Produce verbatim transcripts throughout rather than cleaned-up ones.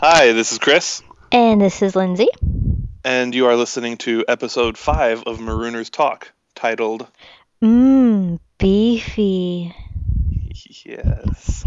Hi, this is Chris, And this is Lindsay. and you are listening to episode five of Marooners Talk, titled Mmm, beefy. Yes.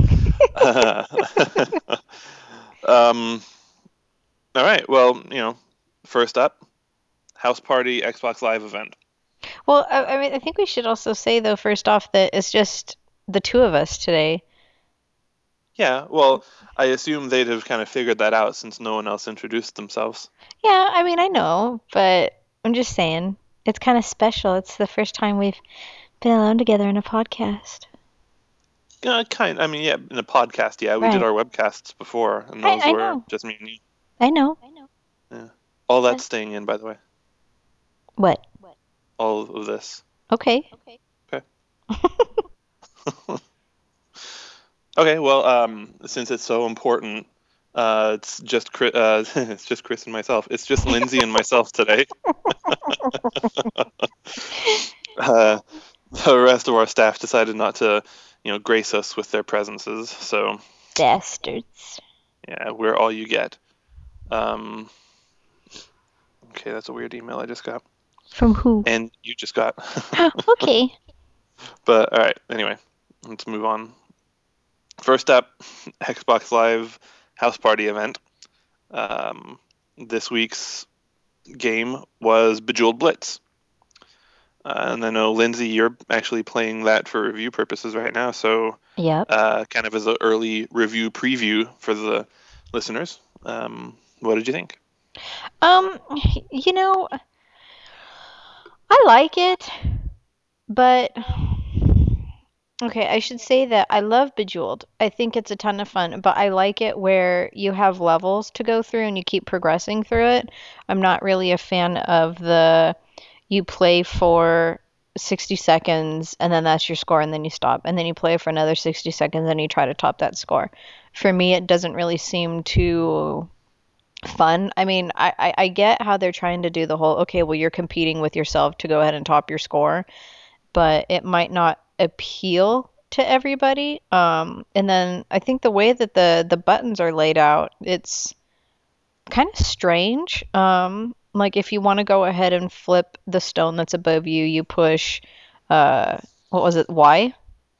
um, all right, well, you know, first up, House Party Xbox Live event. Well, I, Uh, I mean, I think we should also say, though, first off, that it's just the two of us today. yeah, well, I assume they'd have kind of figured that out since no one else introduced themselves. Yeah, I mean, I know, but I'm just saying, it's kind of special. It's the first time we've been alone together in a podcast. Uh, kind, I mean, yeah, in a podcast, yeah, we did Right. our webcasts before, and I, those I were know. just me and you. I know. Yeah. All But that's staying in, by the way. what? All of this. Okay. Okay. Okay, well, um, since it's so important, uh, it's just Chris, uh, it's just Chris and myself. It's just Lindsay and myself today. Uh, the rest of our staff decided not to, you know, grace us with their presences. So Bastards. yeah, we're all you get. Um, okay, that's a weird email I just got, From who? and you just got. Okay. But all right, anyway, let's move on. First up, Xbox Live House Party event. Um, this week's game was Bejeweled Blitz. Uh, and I know, Lindsay, you're actually playing that for review purposes right now. So, Yep. uh, kind of as an early review preview for the listeners, um, what did you think? Um, you know, I like it, but okay, I should say that I love Bejeweled. I think it's a ton of fun, but I like it where you have levels to go through and you keep progressing through it. I'm not really a fan of the you play for sixty seconds and then that's your score and then you stop and then you play for another sixty seconds and you try to top that score. For me, it doesn't really seem too fun. I mean, I, I, I get how they're trying to do the whole, okay, well, you're competing with yourself to go ahead and top your score, but it might not appeal to everybody. Um, and then I think the way that the the buttons are laid out, it's kind of strange. Um, like if you want to go ahead and flip the stone that's above you, you push uh what was it? Y?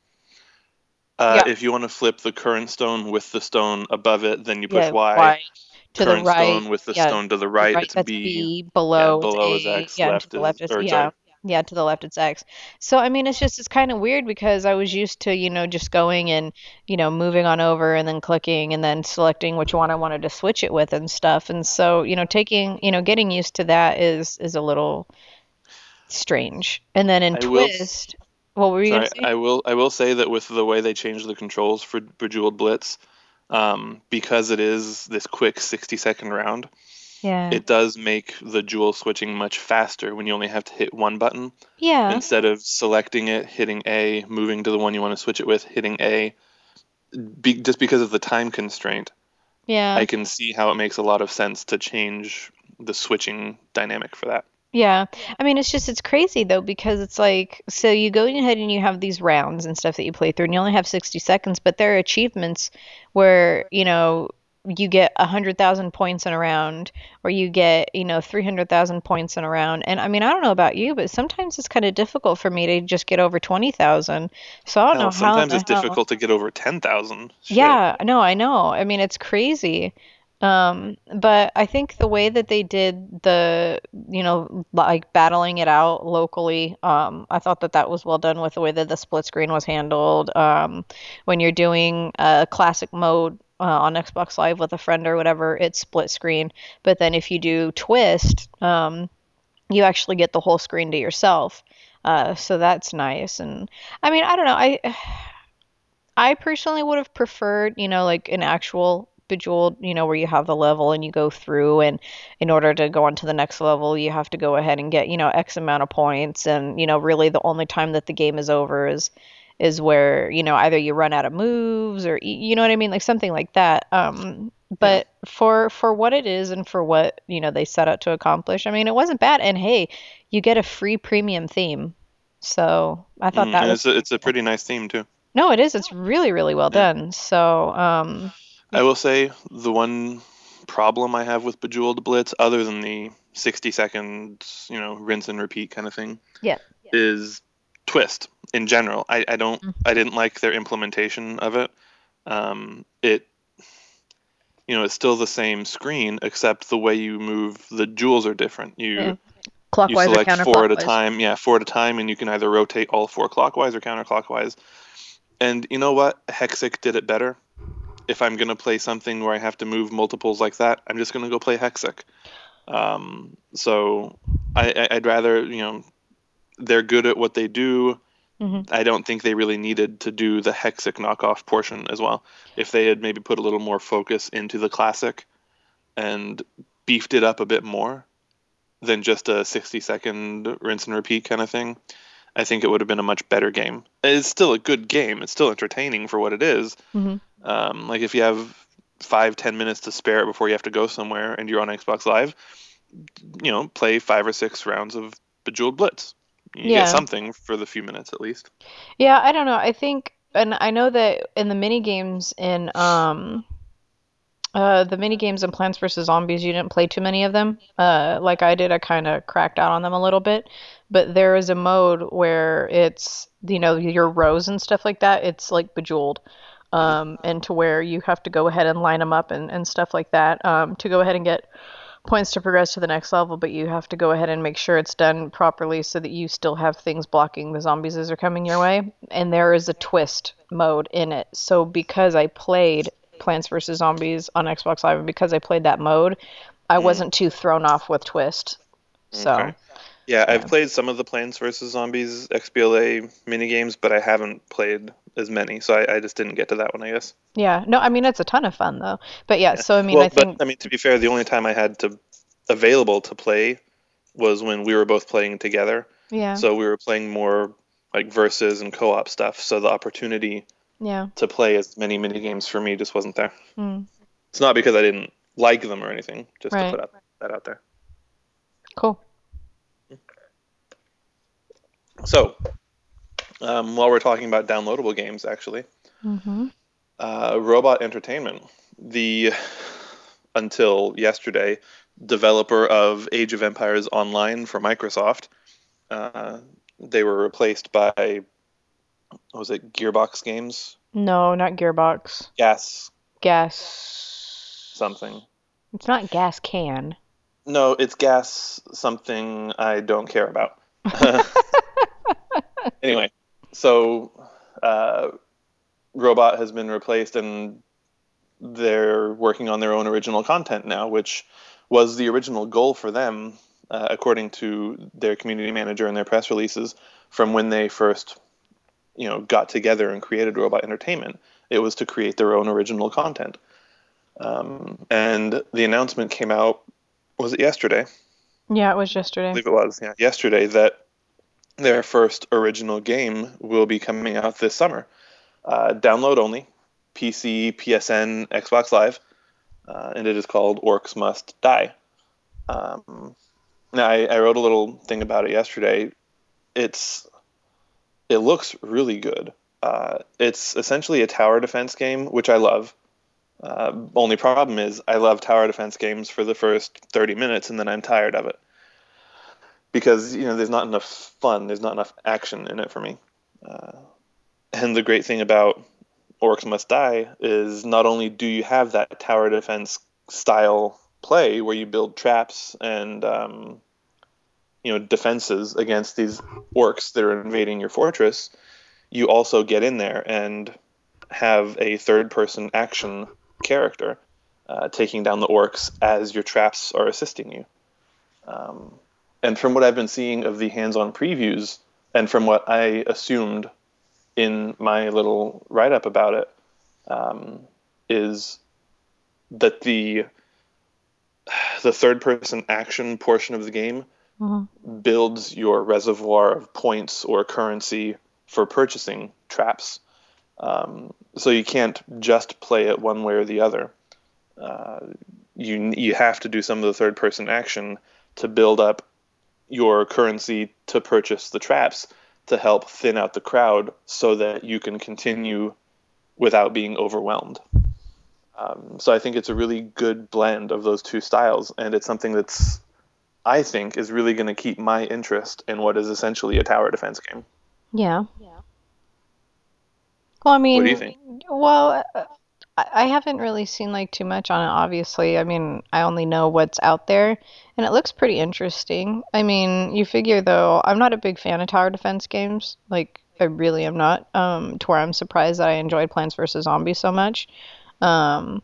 Uh, Yeah. if you want to flip the current stone with the stone above it, then you push Yeah, Y. Y. To the Current right, stone with the yeah, stone to the the right, right it's that's B. B, Yeah, below it's below is A, X, yeah, and to left the left is, is or yeah. sorry. Yeah, to the left it's X. So I mean it's just it's kind of weird because I was used to, you know, just going and, you know, moving on over and then clicking and then selecting which one I wanted to switch it with and stuff. And so, you know, taking, you know, getting used to that is is a little strange. And then in I will. Twist, what were you gonna Sorry, say? I will. I will say that with the way they changed the controls for Bejeweled Blitz, um, because it is this quick sixty second round, Yeah. it does make the jewel switching much faster when you only have to hit one button Yeah. instead of selecting it, hitting A, moving to the one you want to switch it with, hitting A. Be, just because of the time constraint, Yeah. I can see how it makes a lot of sense to change the switching dynamic for that. Yeah. I mean, it's just, it's crazy though, because it's like, so you go ahead and you have these rounds and stuff that you play through, and you only have sixty seconds, but there are achievements where, you know, you get one hundred thousand points in a round, or you get, you know, three hundred thousand points in a round. And I mean, I don't know about you, but sometimes it's kind of difficult for me to just get over twenty thousand. So I don't know Hell, how in sometimes the it's hell. difficult to get over ten thousand. Shit. Yeah, no, I know. I mean, it's crazy. Um, but I think the way that they did the, you know, like battling it out locally, um, I thought that that was well done with the way that the split screen was handled. Um, when you're doing a classic mode uh, on Xbox Live with a friend or whatever, it's split screen. But then if you do twist, um, you actually get the whole screen to yourself. Uh, so that's nice. And I mean, I don't know. I I personally would have preferred, you know, like an actual Bejeweled, you know, where you have the level and you go through, and in order to go on to the next level, you have to go ahead and get, you know, X amount of points. And, you know, really the only time that the game is over is is where, you know, either you run out of moves or y- you know what I mean, like something like that. Um, Yeah. but for for what it is and for what, you know, they set out to accomplish, I mean, it wasn't bad. And hey, you get a free premium theme. So I thought Mm, that and was it's a, pretty it's a cool. pretty nice theme too. No, it is. It's really, really well Yeah. done. So, um, I will say the one. problem I have with Bejeweled Blitz, other than the sixty seconds, you know, rinse and repeat kind of thing, Yeah. is twist in general. I, I don't Mm. I didn't like their implementation of it. Um, it you know, it's still the same screen, except the way you move the jewels are different. You Yeah. you Clockwise or select four at a counterclockwise. time, yeah, four at a time, and you can either rotate all four clockwise or counterclockwise. And you know what? Hexic did it better. If I'm gonna play something where I have to move multiples like that, I'm just gonna go play Hexic. Um, so I, I- I'd rather, you know, they're good at what they do. Hmm. I don't think they really needed to do the Hexic knockoff portion as well. If they had maybe put a little more focus into the classic and beefed it up a bit more than just a sixty second rinse and repeat kind of thing, I think it would have been a much better game. It's still a good game. It's still entertaining for what it is. Hmm. Um, like if you have five, ten minutes to spare before you have to go somewhere and you're on Xbox Live, you know, play five or six rounds of Bejeweled Blitz. You get Yeah. something for the few minutes at least. Yeah, I don't know. I think, and I know that in the mini games in um uh the mini games in Plants vs Zombies, you didn't play too many of them. Uh, like I did, I kind of cracked out on them a little bit. But there is a mode where it's, you know, your rows and stuff like that. It's like Bejeweled. Mhm. Um, and to where you have to go ahead and line them up and, and stuff like that, um, to go ahead and get points to progress to the next level, but you have to go ahead and make sure it's done properly so that you still have things blocking the zombies as they're coming your way. And there is a twist mode in it. So because I played Plants vs. Zombies on Xbox Live and because I played that mode, I Mm, wasn't too thrown off with twist. okay. So, Yeah, I've yeah. played some of the Plants vs Zombies X B L A minigames, but I haven't played as many, so I, I just didn't get to that one, I guess. Yeah. No, I mean it's a ton of fun though. But yeah, Yeah. so I mean I Well, but think I mean, to be fair, the only time I had to available to play was when we were both playing together. yeah. So we were playing more like versus and co-op stuff. So the opportunity Yeah. to play as many mini games for me just wasn't there. Mm, It's not because I didn't like them or anything, just to right. put up that out there. Cool. So um, while we're talking about downloadable games, actually, Mhm. uh, Robot Entertainment, the until yesterday developer of Age of Empires Online for Microsoft, uh, they were replaced by, what was it, Gearbox Games? No, not Gearbox. Gas Gas. something. It's not gas can. No, it's Gas something I don't care about. Anyway, so uh, Robot has been replaced and they're working on their own original content now, which was the original goal for them, uh, according to their community manager and their press releases from when they first, you know, got together and created Robot Entertainment. It was to create their own original content. Um, and the announcement came out, was it yesterday? I Yeah, it was yesterday. believe it was, yeah, yesterday, that their first original game will be coming out this summer. Uh, download only, P C, P S N, Xbox Live, uh, and it is called Orcs Must Die. Um, now, I, I wrote a little thing about it yesterday. It's it looks really good. Uh, it's essentially a tower defense game, which I love. Uh, only problem is I love tower defense games for the first thirty minutes, and then I'm tired of it because you know there's not enough fun, there's not enough action in it for me. Uh, and the great thing about Orcs Must Die is not only do you have that tower defense style play where you build traps and um, you know defenses against these orcs that are invading your fortress, you also get in there and have a third person action character uh, taking down the orcs as your traps are assisting you. Um, and from what I've been seeing of the hands-on previews, and from what I assumed in my little write-up about it, um, is that the the third-person action portion of the game Mhm. builds your reservoir of points or currency for purchasing traps. Um, so you can't just play it one way or the other. Uh, you you have to do some of the third person action to build up your currency to purchase the traps to help thin out the crowd so that you can continue without being overwhelmed. Um, so I think it's a really good blend of those two styles, and it's something that's I think is really going to keep my interest in what is essentially a tower defense game. Yeah. Well, I What do you mean, think? well, uh, I I haven't really seen like too much on it, obviously. I mean, I only know what's out there, and it looks pretty interesting. I mean, you figure though, I'm not a big fan of tower defense games. Like, I really am not. Um, to where I'm surprised that I enjoyed Plants vs. Zombies so much. Um,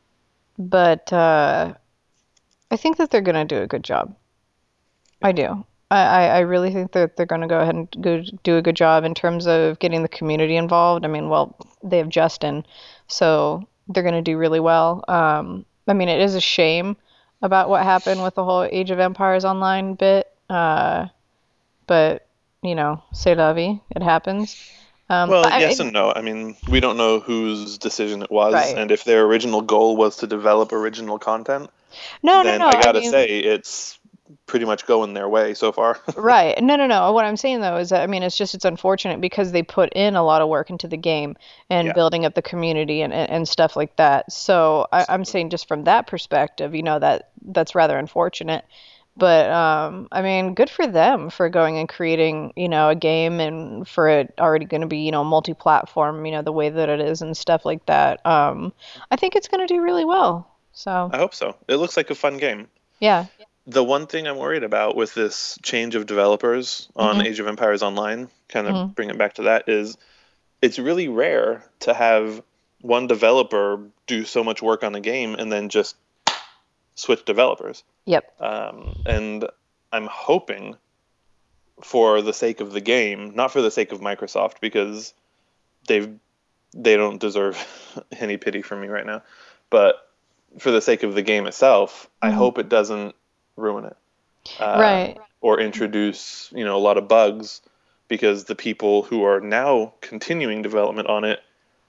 but uh, I think that they're gonna do a good job. I do. I, I I really think that they're going to go ahead and go do a good job in terms of getting the community involved. I mean, well, they have Justin, so they're going to do really well. Um, I mean, it is a shame about what happened with the whole Age of Empires online bit, uh, but you know, c'est la vie. It happens. Um, Well, but I, yes I and no. I mean, we don't know whose decision it was, right. and if their original goal was to develop original content, No, no, then no. I I gotta mean, say it's pretty much going their way so far. right. No, no, no. What I'm saying though is that I mean it's just it's unfortunate because they put in a lot of work into the game and Yeah, building up the community and, and, and stuff like that. So I, I'm absolutely. saying just from that perspective, you know, that that's rather unfortunate. But um, I mean, good for them for going and creating, you know, a game and for it already going to be, you know, multi-platform, you know, the way that it is and stuff like that. Um, I think it's going to do really well. So, I hope so. It looks like a fun game. yeah. The one thing I'm worried about with this change of developers on Hmm. Age of Empires Online, kind Hmm. of bring it back to that, is it's really rare to have one developer do so much work on a game and then just switch developers. Yep. Um, and I'm hoping for the sake of the game, not for the sake of Microsoft, because they've they don't deserve any pity from me right now. But for the sake of the game itself, I Hmm. hope it doesn't ruin it uh, Right. or introduce you know a lot of bugs, because the people who are now continuing development on it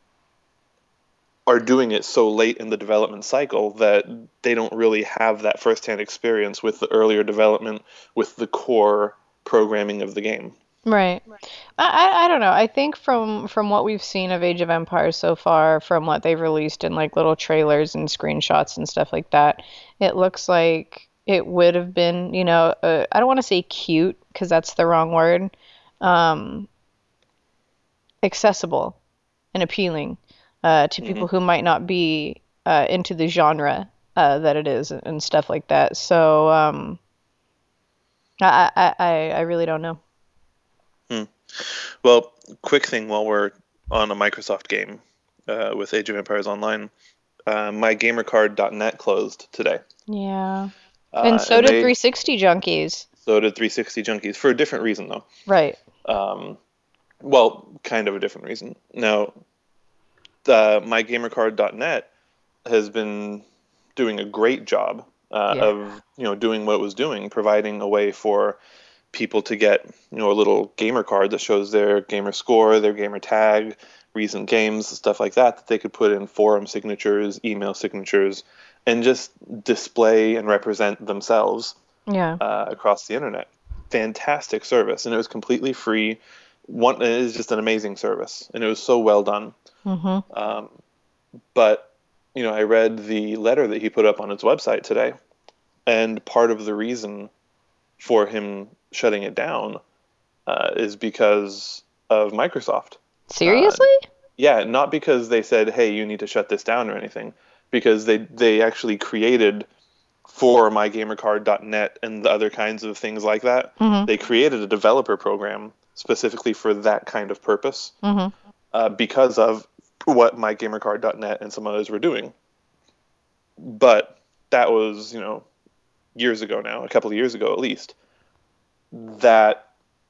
are doing it so late in the development cycle that they don't really have that firsthand experience with the earlier development with the core programming of the game. Right. I, I I don't know. I think from from what we've seen of Age of Empires so far, from what they've released in like little trailers and screenshots and stuff like that, it looks like it would have been, you know, uh, I don't want to say cute because that's the wrong word, um, accessible and appealing uh, to Hmm. people who might not be uh, into the genre uh, that it is and stuff like that. So um, I, I I I really don't know. Hmm. Well, quick thing while we're on a Microsoft game uh, with Age of Empires Online, uh, my gamercard dot net closed today, Yeah. And uh, so and did they three sixty Junkies. so did three sixty Junkies for a different reason though. Right. Um, well, kind of a different reason. Now, the, my gamercard dot net has been doing a great job uh, Yeah. of you know doing what it was doing, providing a way for people to get you know a little gamer card that shows their gamer score, their gamer tag, recent games, stuff like that that they could put in forum signatures, email signatures, and just display and represent themselves Yeah. uh, across the internet. Fantastic service, and it was completely free. One, it is just an amazing service, and it was so well done. Mm-hmm. Um, but you know, I read the letter that he put up on his website today, and part of the reason for him shutting it down uh, is because of Microsoft. Uh, Seriously? yeah, not because they said, "Hey, you need to shut this down" or anything, because they they actually created for my gamercard dot net and the other kinds of things like that. Mm-hmm. They created a developer program specifically for that kind of purpose Mm-hmm. uh, because of what my gamercard dot net and some others were doing. But that was, you know, years ago now, a couple of years ago at least. That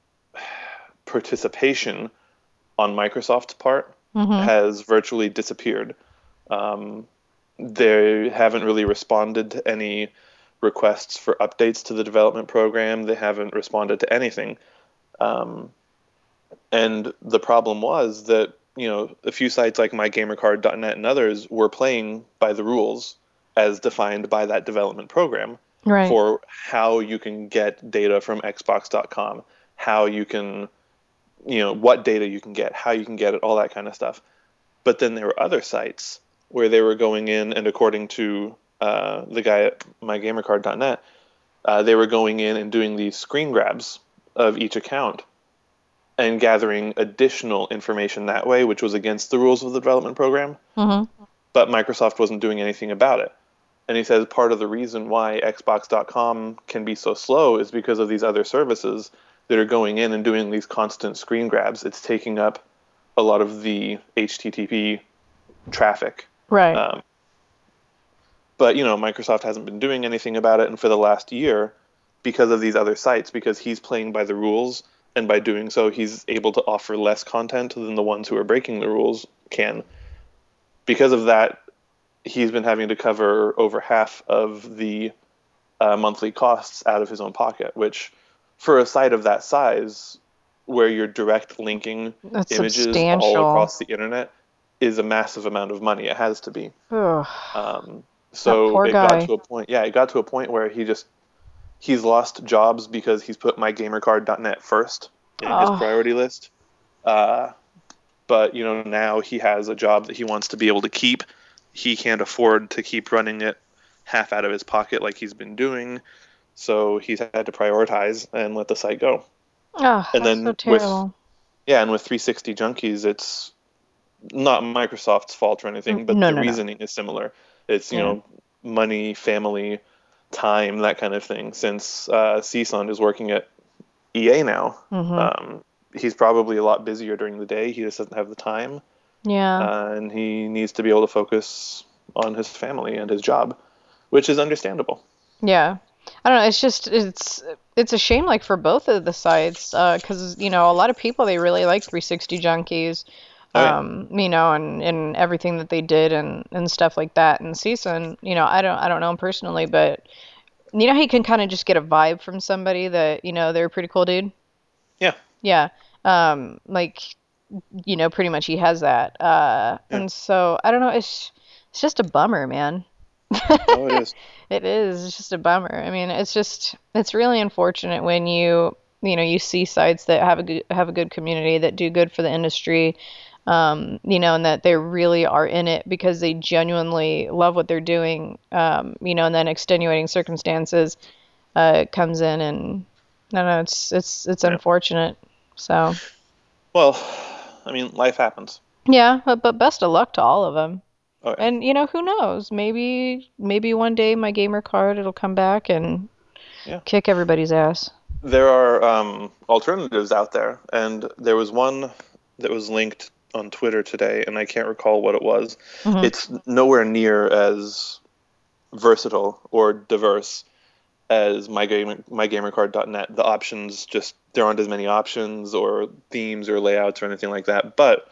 participation on Microsoft's part Mm-hmm. has virtually disappeared. Um, they haven't really responded to any requests for updates to the development program. They haven't responded to anything. Um, and the problem was that, you know, a few sites like my gamercard dot net and others were playing by the rules as defined by that development program Right. for how you can get data from Xbox dot com, how you can, you know, what data you can get, how you can get it, all that kind of stuff. But then there were other sites where they were going in, and according to uh, the guy at my gamer card dot net, uh, they were going in and doing these screen grabs of each account and gathering additional information that way, which was against the rules of the development program. Mm-hmm. But Microsoft wasn't doing anything about it. And he says part of the reason why Xbox dot com can be so slow is because of these other services that are going in and doing these constant screen grabs. It's taking up a lot of the H T T P traffic. Right. Um, but, you know, Microsoft hasn't been doing anything about it. And for the last year, because of these other sites, because he's playing by the rules, and by doing so, he's able to offer less content than the ones who are breaking the rules can. Because of that, he's been having to cover over half of the uh, monthly costs out of his own pocket, which for a site of that size, where you're direct linking That's images substantial. all across the internet, is a massive amount of money. It has to be. Ugh. Um, That so poor it guy. got to a point. Yeah, it got to a point where he just he's lost jobs because he's put my gamer card dot net first in his Oh. priority list. Uh, but you know, now he has a job that he wants to be able to keep. He can't afford to keep running it half out of his pocket like he's been doing, so he's had to prioritize and let the site go. Oh, And that's then so with terrible. yeah, and with three sixty Junkies, it's not Microsoft's fault or anything, N- but no, the no, no. reasoning is similar. It's you Yeah. know money, family, time, that kind of thing. Since uh, CSUN is working at E A now, Mm-hmm. um, he's probably a lot busier during the day. He just doesn't have the time, Yeah. uh, and he needs to be able to focus on his family and his job, which is understandable. Yeah. I don't know. It's just it's it's a shame, like for both of the sites, uh, 'cause you know a lot of people they really like three sixty Junkies, Oh yeah, um, you know, and, and everything that they did and and stuff like that. And CSUN, you know, I don't I don't know him personally, but you know he can kind of just get a vibe from somebody that you know they're a pretty cool dude. yeah, Yeah. Um, like you know, pretty much he has that. Uh, yeah. and so I don't know. It's it's just a bummer, man. Oh, it is. It is. It's just a bummer. I mean, it's just it's really unfortunate when you you know you see sites that have a good have a good community that do good for the industry, um, you know, and that they really are in it because they genuinely love what they're doing, um, you know, and then extenuating circumstances uh, comes in and no, no, it's it's it's Yeah. unfortunate. So Well, I mean, life happens. yeah, but, but best of luck to all of them. Oh yeah. And you know, who knows? Maybe maybe one day my gamer card it'll come back and Yeah. kick everybody's ass. There are um, alternatives out there, and there was one that was linked on Twitter today, and I can't recall what it was. Hmm. It's nowhere near as versatile or diverse as my game my gamer card dot net. The options just there aren't as many options or themes or layouts or anything like that, but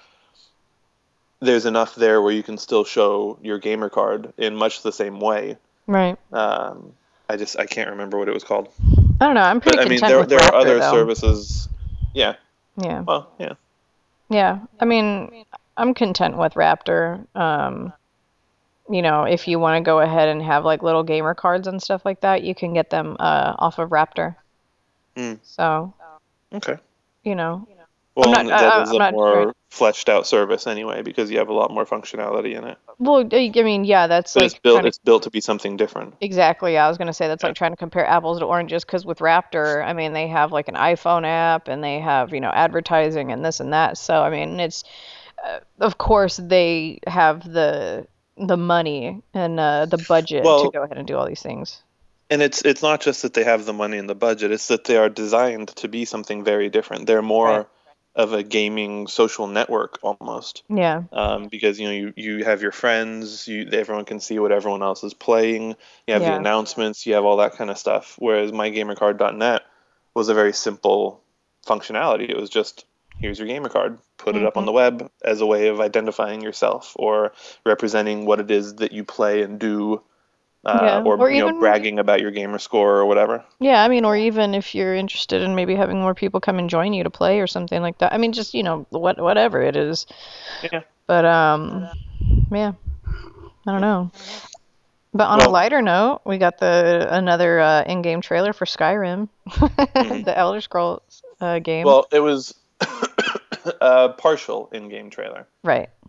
there's enough there where you can still show your gamer card in much the same way. Right. Um, I just I can't remember what it was called. I don't know. I'm pretty But I mean, content there with there are Raptor other though. services. Yeah. Yeah. Well, yeah. Yeah. I mean, I'm content with Raptor. Um, you know, if you want to go ahead and have like little gamer cards and stuff like that, you can get them uh off of Raptor. Mm, So, okay. you know, I'm Well, not and that I, I- is I'm a not right. more fleshed out service anyway because you have a lot more functionality in it. Well, I I mean, yeah, that's But it's like built trying to it's built to be something different. exactly. Yeah, I was gonna say that's Yeah. like trying to compare apples to oranges because with Raptor, I mean, they have like an iPhone app and they have, you know, advertising and this and that. So, I mean, it's uh, of course they have the the money and uh, the budget to Well, go ahead and do all these things. and it's it's not just that they have the money and the budget, it's that they are designed to be something very different. They're Right. more of a gaming social network almost. Yeah. Um, because you know you, you have your friends, you everyone can see what everyone else is playing. You have the Yeah. announcements, you have all that kind of stuff. Whereas my gamer card dot net was a very simple functionality. It was just here's your gamer card, put it up on Hmm. the web as a way of identifying yourself or representing what it is that you play and do, uh, Yeah. or Or you know even bragging about your gamer score or whatever. yeah, I mean, or even if you're interested in maybe having more people come and join you to play or something like that. I mean, just, you know, what whatever it is. Yeah. But um yeah, I don't know. But on a Well, lighter note, we got the another uh, in-game trailer for Skyrim, mhm. the Elder Scrolls uh, game. Well, it was a partial in-game trailer. Right.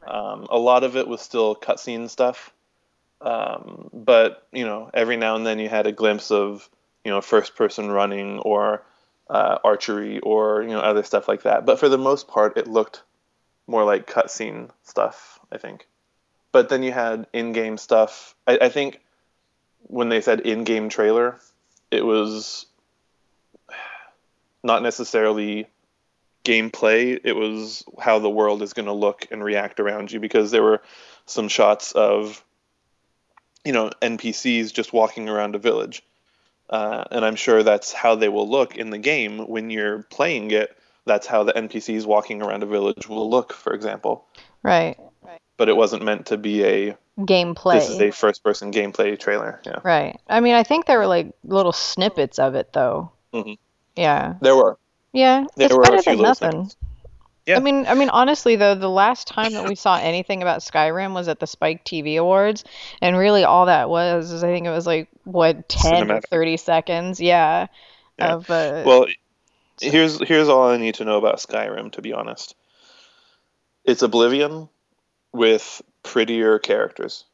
Um, a lot of it was still cutscene stuff, um, but you know, every now and then you had a glimpse of you know first person running or uh, archery or you know other stuff like that. But for the most part, it looked more like cutscene stuff, I think. But then you had in-game stuff. I, I think when they said in-game trailer, it was not necessarily gameplay. It was how the world is going to look and react around you because there were some shots of you know N P Cs just walking around a village, uh, and I'm sure that's how they will look in the game when you're playing it. That's how the N P Cs walking around a village will look, for example. Right. But it wasn't meant to be a this is Gameplay. a first person gameplay trailer. Yeah. Right. I mean, I think there were like little snippets of it though. hmm Yeah. There were Yeah, there it's were a better few than little nothing. snippets. I Yeah. mean, I mean, honestly though, the last time that we saw anything about Skyrim was at the Spike T V Awards, and really all that was is I think it was like what ten or Cinematic. thirty seconds, yeah, Yeah. of uh Well, so here's here's all I need to know about Skyrim, to be honest. It's Oblivion with prettier characters.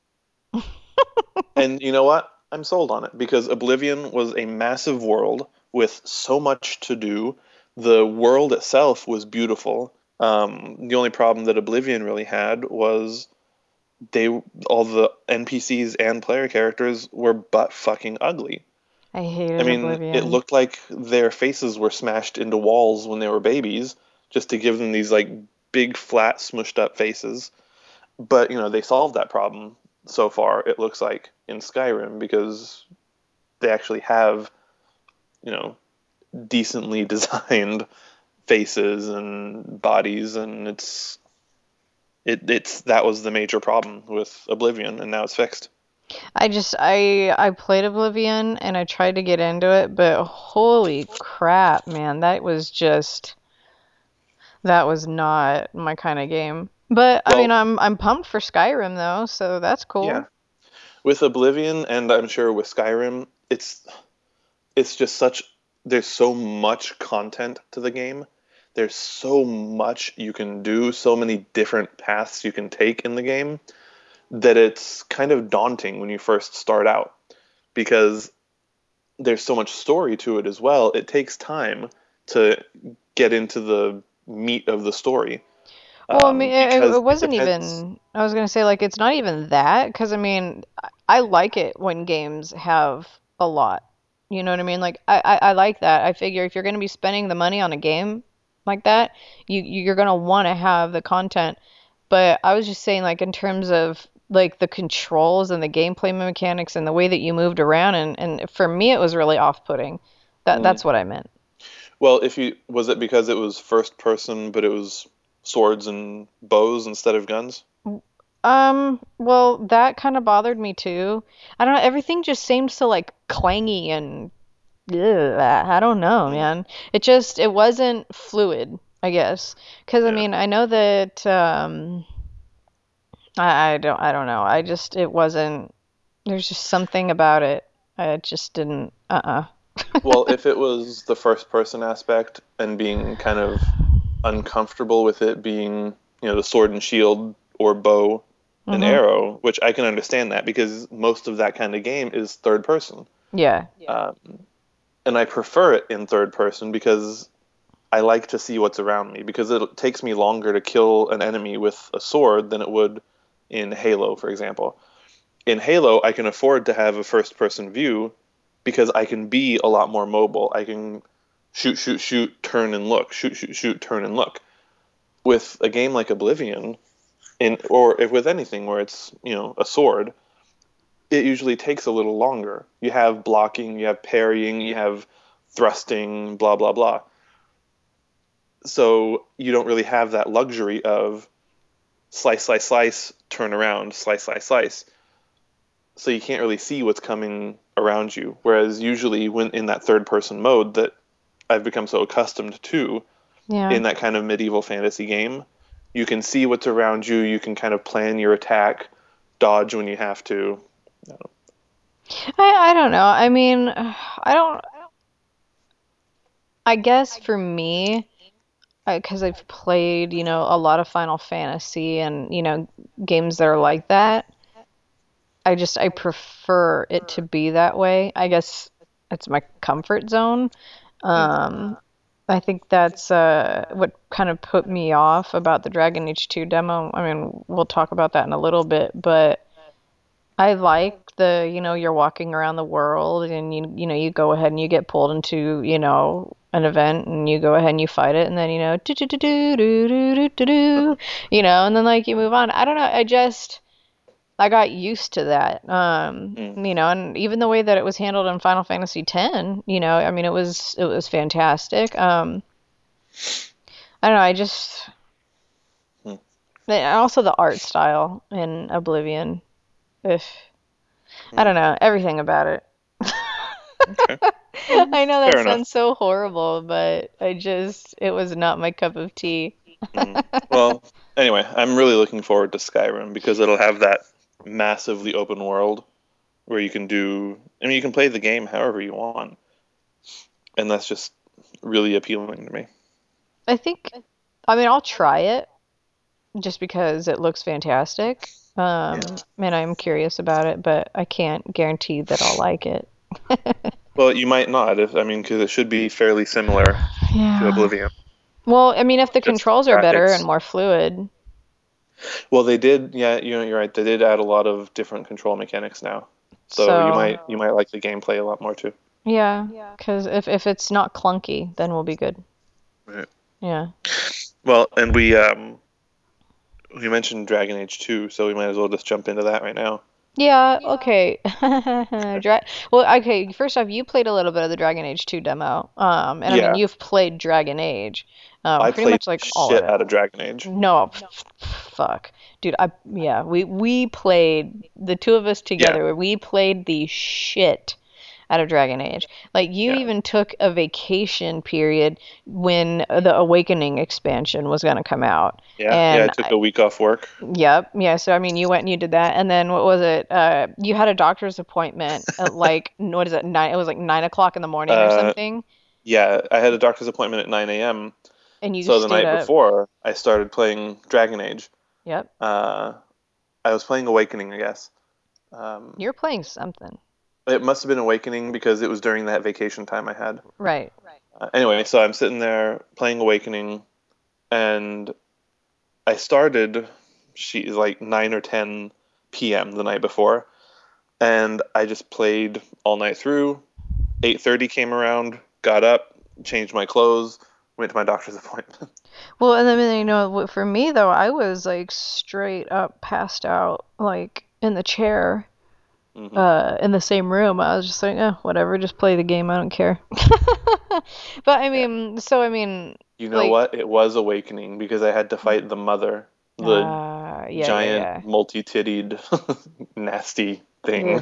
And you know what? I'm sold on it because Oblivion was a massive world with so much to do. The world itself was beautiful. Um, the only problem that Oblivion really had was they all the N P Cs and player characters were butt fucking ugly. I I hated mean, it Oblivion. looked like their faces were smashed into walls when they were babies, just to give them these like big, flat, smushed up faces. But you know, they solved that problem so far, it looks like, in Skyrim because they actually have, you know, decently designed faces and bodies, and it's it it's that was the major problem with Oblivion, and now it's fixed. I just I I played Oblivion and I tried to get into it, but holy crap, man, that was just that was not my kind of game. But I mean, Well, I'm I'm pumped for Skyrim though, so that's yeah, cool. with Oblivion, and I'm sure with Skyrim, it's it's just such there's so much content to the game. There's so much you can do, so many different paths you can take in the game that it's kind of daunting when you first start out because there's so much story to it as well. It takes time to get into the meat of the story, Well, I mean, um, it, it because it wasn't depends. even. I was gonna say like it's not even that, because I mean, I I like it when games have a lot. You know what I mean? Like I, I, I like that. I figure if you're gonna be spending the money on a game like that, you you're gonna want to have the content. But I was just saying like in terms of like the controls and the gameplay mechanics and the way that you moved around, and and for me it was really off-putting. That Mm. that's what I meant. Well, if you was it because it was first person, but it was swords and bows instead of guns? Um, well, that kind of bothered me too. I don't know, everything just seems so like clangy and ugh, I don't know, Mm. man. It just it wasn't fluid, I guess. 'Cause I Yeah. mean, I know that um I, I don't I don't know. I just it wasn't there's just something about it. I just didn't uh-uh. Well, if it was the first person aspect and being kind of uncomfortable with it being, you know, the sword and shield or bow and Mm-hmm. arrow, which I can understand that because most of that kind of game is third person. Yeah. Um, and I prefer it in third person because I like to see what's around me because it takes me longer to kill an enemy with a sword than it would in Halo, for example. In Halo, I can afford to have a first person view because I can be a lot more mobile. I can shoot, shoot, shoot, turn and look, shoot, shoot, shoot, turn and look. With a game like Oblivion, in or if with anything where it's you know a sword, it usually takes a little longer. You have blocking, you have parrying, you have thrusting, blah blah blah. So you don't really have that luxury of slice, slice, slice, turn around, slice, slice, slice. So you can't really see what's coming around you. Whereas usually when in that third person mode that I've become so accustomed to Yeah. in that kind of medieval fantasy game, you can see what's around you, you can kind of plan your attack, dodge when you have to. I I don't know. I mean, I don't I guess for me because I've played, you know, a lot of Final Fantasy and, you know, games that are like that. I just I prefer it to be that way. I guess it's my comfort zone. Mm, Um, I think that's uh, what kind of put me off about the Dragon Age two demo. I mean, we'll talk about that in a little bit, but I like the, you know, you're walking around the world and you you know, you go ahead and you get pulled into, you know, an event and you go ahead and you fight it and then, you know, do do do do do do do do do, you know, and then like you move on. I don't know, I just I got used to that. Um, mm, you know, and even the way that it was handled in Final Fantasy X, you know, I mean it was it was fantastic. Um, I don't know, I just mm. and also the art style in Oblivion. If I Mm. don't know, everything about it. Okay. Mm, I know that fair enough. sounds so horrible, but I just, it was not my cup of tea. Mm. Well, anyway, I'm really looking forward to Skyrim because it'll have that massively open world where you can do, I mean, you can play the game however you want, and that's just really appealing to me. I think, I mean, I'll try it just because it looks fantastic. Yeah. Um, and I'm curious about it, but I can't guarantee that I'll like it. Well, you might not, if I mean, because it should be fairly similar to Yeah. Oblivion, Well, I mean, if the just controls are better and graphics. more fluid, Well, they did, yeah, you know, you're right. They did add a lot of different control mechanics now, so you so might you might like the gameplay a lot more too. yeah, because if if it's not clunky, then we'll be good. Right. Yeah. Well, and we um we mentioned Dragon Age two, so we might as well just jump into that right now. Yeah, okay. Dra well, okay, first off, you played a little bit of the Dragon Age two demo. Um, and I mean, Yeah, you've played Dragon Age. Um, I pretty played much like all of shit it. out of Dragon Age. No, f- fuck. Dude, I yeah, we we played the two of us Yeah, together. We played the shit out of Dragon Age. Like you yeah, even took a vacation period when the Awakening expansion was going to come out. yeah, yeah. I And took a week off work. yep. Yeah. So I mean, you went and you did that, and then what was it? Uh, you had a doctor's appointment at like what is it? Nine. It was like nine o'clock in the morning or Uh, something, yeah, I had a doctor's appointment at nine a m. and you So the stayed night up. before, I started playing Dragon Age. Yep. Uh, I was playing Awakening, I guess. Um, You're playing something. it must have been Awakening because it was during that vacation time I had. Right. Uh, anyway, so I'm sitting there playing Awakening, and I started. She like nine or ten p m the night before, and I just played all night through. eight thirty came around, got up, changed my clothes, went to my doctor's appointment. Well, and then you know, what- for me though, I was like straight up passed out, like in the chair, hmm uh, in the same room. I was just like, eh, whatever, just play the game. I don't care. But I Yeah. mean, so I mean, You know like, what? It was Awakening because I had to fight the mother, the uh, yeah, yeah, giant, yeah. multi-tittied, nasty thing. Ugh.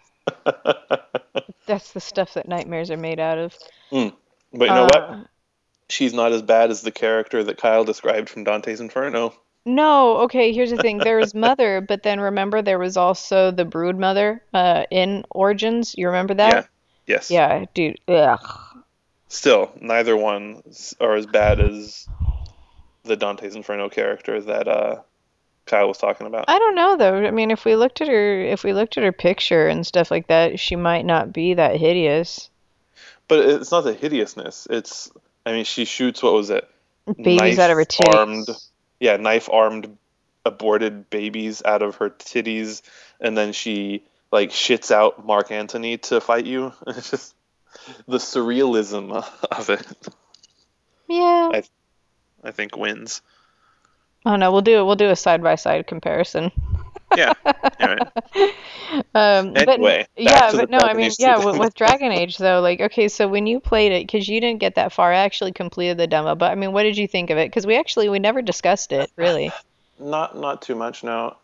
That's the stuff that nightmares are made out of. Mm. But you know what? Uh, She's not as bad as the character that Kyle described from Dante's Inferno. no, okay, here's the thing. There was Mother, but then remember there was also the Brood Mother uh, in Origins. You remember Yeah. that? Yes. Yeah, dude. Ugh. Still, neither one s- are as bad as the Dante's Inferno character that uh, Kyle was talking about. I don't know though. I mean, if we looked at her, if we looked at her picture and stuff like that, she might not be that hideous. But it's not the hideousness. It's, I mean, she shoots, what was it? Babies out of her Knife armed, titties. yeah, knife armed aborted babies out of her titties, and then she like shits out Mark Antony to fight you. It's just the surrealism of it. Yeah. I I think wins. Oh no, we'll do it. We'll do a side by side comparison. Yeah. Anyway, Um, but n- anyway, back yeah, to the but no, I Dragon mean, Age two yeah, with, demo. with Dragon Age though, like, okay, so when you played it, because you didn't get that far, I actually completed the demo, but I mean, what did you think of it? Because we actually we never discussed it, really. Not not too much. No,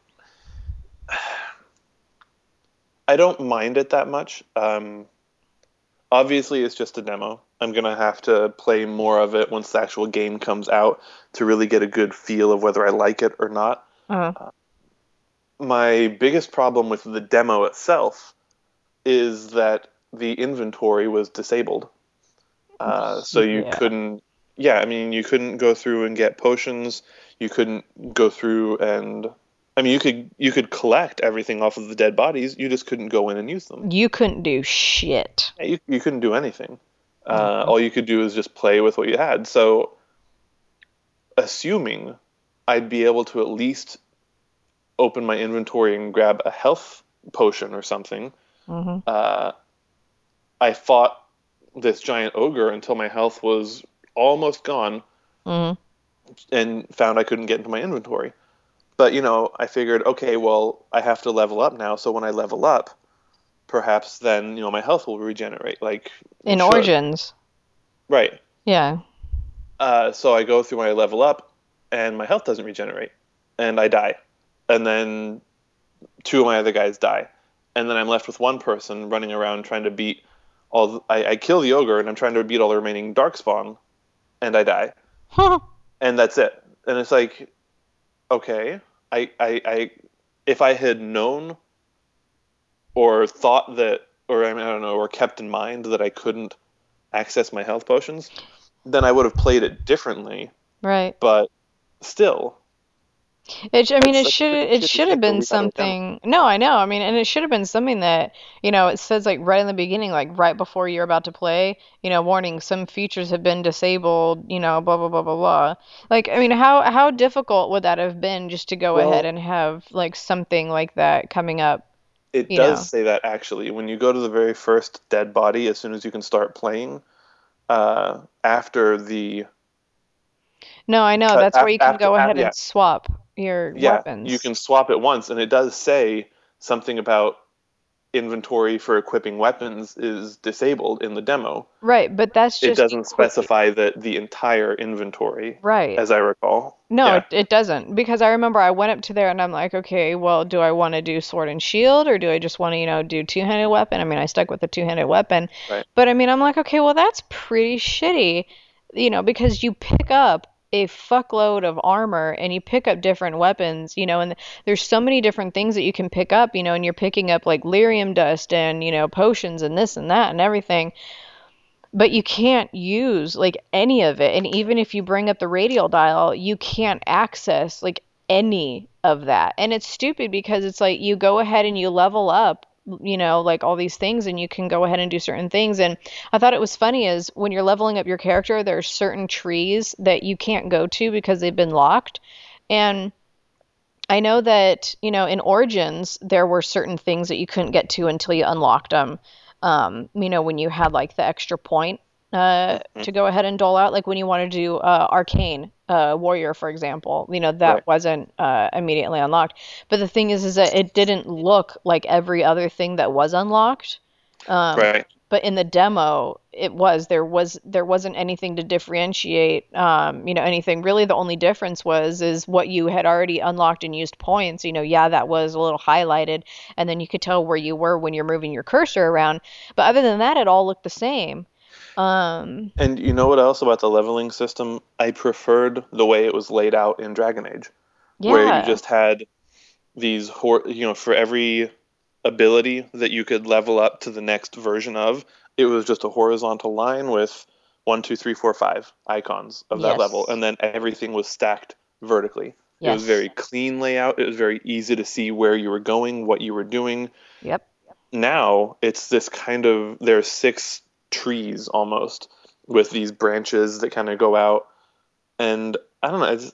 I don't mind it that much. Um, obviously, it's just a demo. I'm gonna have to play more of it once the actual game comes out to really get a good feel of whether I like it or not. Uh, My biggest problem with the demo itself is that the inventory was disabled. Uh, so you yeah. couldn't. yeah, I mean, you couldn't go through and get potions. You couldn't go through and, I mean, you could you could collect everything off of the dead bodies. You just couldn't go in and use them. You couldn't do shit. Yeah, you you couldn't do anything. Uh, Mhm. all you could do is just play with what you had. So, assuming I'd be able to at least open my inventory and grab a health potion or something, Mhm. uh, I fought this giant ogre until my health was almost gone Mhm. and found I couldn't get into my inventory. But, you know, I figured, okay, well, I have to level up now. So when I level up, perhaps then, you know, my health will regenerate like In it should. Origins. Right. Yeah. Uh, so I go through my level up and my health doesn't regenerate and I die. And then two of my other guys die. And then I'm left with one person running around trying to beat all. The, I, I kill the ogre and I'm trying to beat all the remaining darkspawn and I die. And that's it. And it's like, okay, I, I, I, if I had known or thought that, or I, mean, I don't know, or kept in mind that I couldn't access my health potions, then I would have played it differently. Right. But still, It, I mean, that's it like a should pretty it shitty should thing have to been leave out of a demo. something. No, I know. I mean, and it should have been something that, you know, it says like right in the beginning, like right before you're about to play, you know, warning, some features have been disabled, you know, blah blah blah blah blah. Like, I mean, how how difficult would that have been just to go ahead Well, and have like something like that coming up, it you does know? say that actually. When you go to the very first dead body, as soon as you can start playing, uh, after the No, I know. That's where after, you can after, go ahead after and yeah, swap your yeah, you weapons. can swap it once, and it does say something about inventory for equipping weapons is disabled in the demo. Right, but that's It just doesn't equip. specify that the entire inventory, Right. as I recall. No, Yeah, it, it doesn't because I remember I went up to there and I'm like, okay, well, do I want to do sword and shield or do I just want to, you know, do two-handed weapon? I mean, I stuck with the two-handed weapon, right. but I mean, I'm like, okay, well, that's pretty shitty, you know, because you pick up a fuckload of armor and you pick up different weapons, you know, and there's so many different things that you can pick up, you know, and you're picking up like lyrium dust and, you know, potions and this and that and everything, but you can't use like any of it. And even if you bring up the radial dial, you can't access like any of that. And it's stupid because it's like you go ahead and you level up, you know, like all these things and you can go ahead and do certain things. And I thought it was funny is when you're leveling up your character, there are certain trees that you can't go to because they've been locked. And I know that, you know, in Origins, there were certain things that you couldn't get to until you unlocked them. Um, you know, when you had like the extra point uh, Hmm. to go ahead and dole out, like when you wanted to do uh, Arcane uh, Warrior, for example, you know, that Right. wasn't uh, immediately unlocked. But the thing is, is that it didn't look like every other thing that was unlocked. Um, Right. but in the demo, it was there was there wasn't anything to differentiate, um, you know, anything. Really, the only difference was is what you had already unlocked and used points. You know, yeah, that was a little highlighted, and then you could tell where you were when you're moving your cursor around. But other than that, it all looked the same. Um, And you know what else about the leveling system? I preferred the way it was laid out in Dragon Age, where you yeah. just had these, hor- you know, for every ability that you could level up to the next version of, it was just a horizontal line with one, two, three, four, five icons of that level, Yes. and then everything was stacked vertically. It was Yes. very clean layout. It was very easy to see where you were going, what you were doing. Yep. Now it's this kind of there's six trees almost with these branches that kind of go out, and I don't know. It's,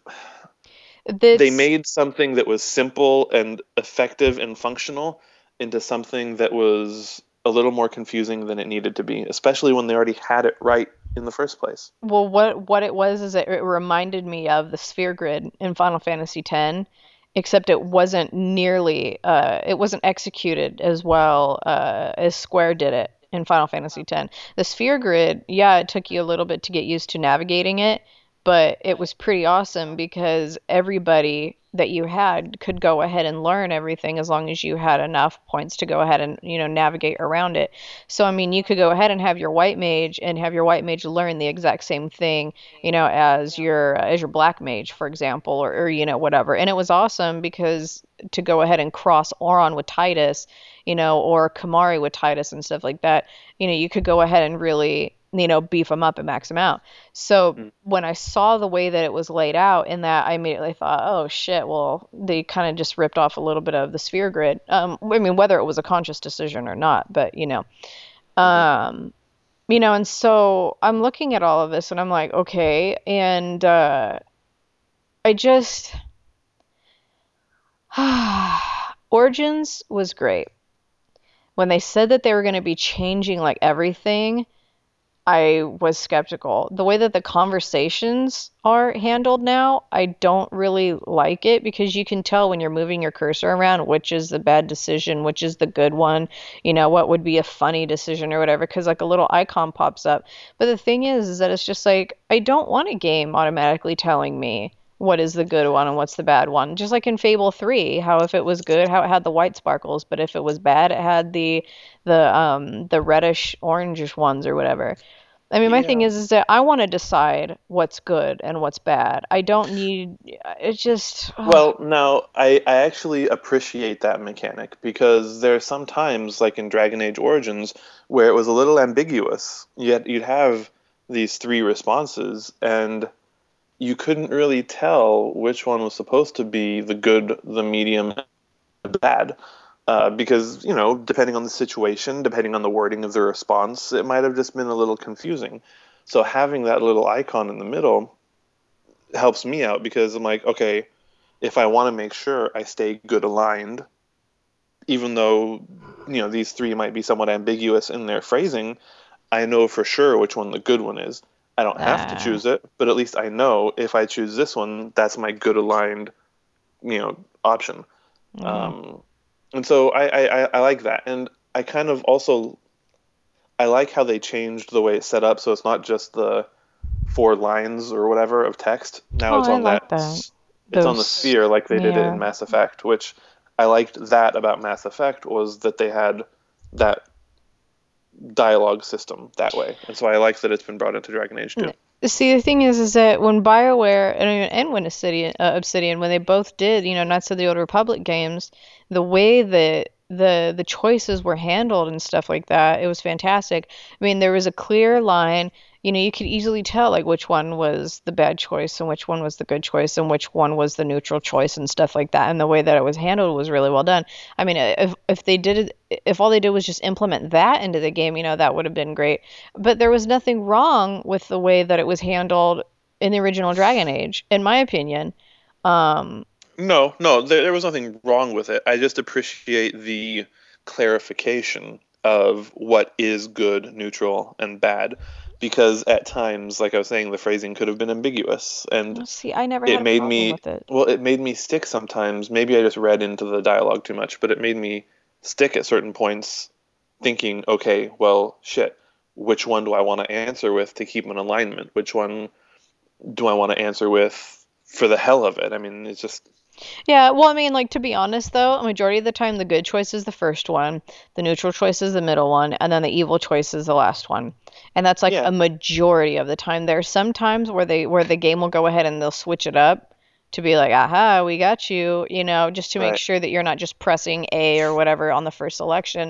they This made something that was simple and effective and functional into something that was a little more confusing than it needed to be, especially when they already had it right in the first place. Well, what what it was is it, it reminded me of the sphere grid in Final Fantasy X, except it wasn't nearly uh, it wasn't executed as well uh, as Square did it in Final Fantasy X. The sphere grid, yeah, it took you a little bit to get used to navigating it, but it was pretty awesome because everybody that you had could go ahead and learn everything as long as you had enough points to go ahead and, you know, navigate around it. So, I mean, you could go ahead and have your white mage and have your white mage learn the exact same thing, you know, as your as your black mage, for example, or, or you know, whatever. And it was awesome because to go ahead and cross Auron with Titus, you know, or Kamari with Titus and stuff like that, you know, you could go ahead and really you know, beef them up and max them out. So Mm. when I saw the way that it was laid out in that, I immediately thought, oh shit, well, they kind of just ripped off a little bit of the sphere grid. Um, I mean, whether it was a conscious decision or not, but you know, Hmm. um, you know, and so I'm looking at all of this and I'm like, okay, and uh, I just Origins was great. When they said that they were going to be changing like everything, I was skeptical. The way that the conversations are handled now, I don't really like it because you can tell when you're moving your cursor around which is the bad decision, which is the good one, you know, what would be a funny decision or whatever, because like a little icon pops up. But the thing is, is that it's just like, I don't want a game automatically telling me what is the good one and what's the bad one. Just like in Fable three, how if it was good, how it had the white sparkles, but if it was bad, it had the the um the reddish orangish ones or whatever. I mean, my thing Yeah. is, is that I want to decide what's good and what's bad. I don't need, it's just, ugh. Well, now I, I actually appreciate that mechanic because there are some times, like in Dragon Age Origins, where it was a little ambiguous. Yet you'd have these three responses, and you couldn't really tell which one was supposed to be the good, the medium, and the bad. Uh, because, you know, depending on the situation, depending on the wording of the response, it might have just been a little confusing. So having that little icon in the middle helps me out because I'm like, okay, if I want to make sure I stay good aligned, even though, you know, these three might be somewhat ambiguous in their phrasing, I know for sure which one the good one is. I don't have to uh, choose it, but at least I know if I choose this one, that's my good aligned, you know, option. mhm. Um, and so I, I, I like that. And I kind of also I like how they changed the way it's set up, so it's not just the four lines or whatever of text. Now Oh, it's I on that like that. it's on the Those, sphere like they did it yeah. in Mass Effect, which I liked that about Mass Effect was that they had that dialogue system that way. And so I like that it's been brought into Dragon Age N- too. See, the thing is, is that when BioWare and, and when Obsidian, uh, Obsidian, when they both did, you know, Knights of the Old Republic games, the way that the the choices were handled and stuff like that, it was fantastic. I mean, there was a clear line. You know, you could easily tell like which one was the bad choice and which one was the good choice and which one was the neutral choice and stuff like that. And the way that it was handled was really well done. I mean, if if they did it, if all they did was just implement that into the game, you know, that would have been great. But there was nothing wrong with the way that it was handled in the original Dragon Age, in my opinion. Um, No, no, there, there was nothing wrong with it. I just appreciate the clarification of what is good, neutral, and bad, because at times, like I was saying, the phrasing could have been ambiguous, and see, I never it had a made problem me, with it. well, it made me stick sometimes. Maybe I just read into the dialogue too much, but it made me stick at certain points, thinking, okay, well, shit, which one do I want to answer with to keep an alignment? Which one do I want to answer with for the hell of it? I mean, it's just, Yeah, well, I mean, like to be honest though, a majority of the time the good choice is the first one, the neutral choice is the middle one, and then the evil choice is the last one. And that's like yeah, a majority of the time. There's some times where they where the game will go ahead and they'll switch it up to be like, aha, we got you, you know, just to make right. sure that you're not just pressing A or whatever on the first selection.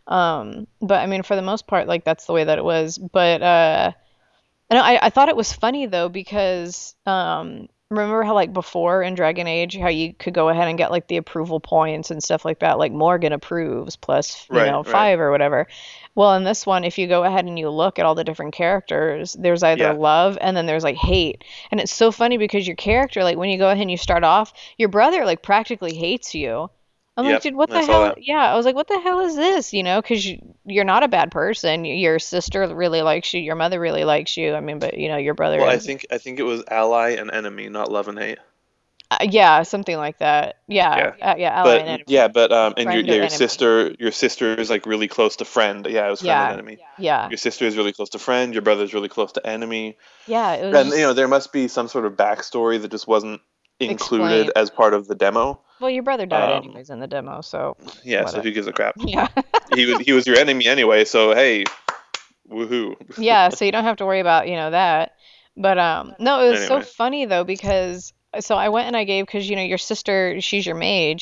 Um, but I mean, for the most part, like that's the way that it was. But uh, and I, I thought it was funny though because um, remember how like before in Dragon Age how you could go ahead and get like the approval points and stuff like that, like Morgan approves plus you Right, know right. five or whatever. Well, in this one, if you go ahead and you look at all the different characters, there's either Yeah. love and then there's like hate, and it's so funny because your character, like when you go ahead and you start off, your brother like practically hates you. I'm like, Yep. dude, what I the saw hell? that. Yeah, I was like, what the hell is this? You know, because you, you're not a bad person. Your sister really likes you. Your mother really likes you. I mean, but you know, your brother Well, I is, think I think it was ally and enemy, not love and hate. uh, yeah, something like that. Yeah, Yeah. uh, yeah, ally But and enemy, yeah, but um and your friend yeah, or your enemy. sister your sister is like really close to friend. Yeah, it was friend and Yeah, enemy. yeah, Your sister is really close to friend, your brother is really close to enemy. yeah. It was And you know, just there must be some sort of backstory that just wasn't included explained. as part of the demo. Well, your brother died Um anyways in the demo, so yeah, so whatever. who gives a crap? Yeah. He was he was your enemy anyway, so hey, woohoo. Yeah, so you don't have to worry about, you know, that. But um no, it was so Anyway. funny though because so I went and I gave because you know your sister, she's your mage.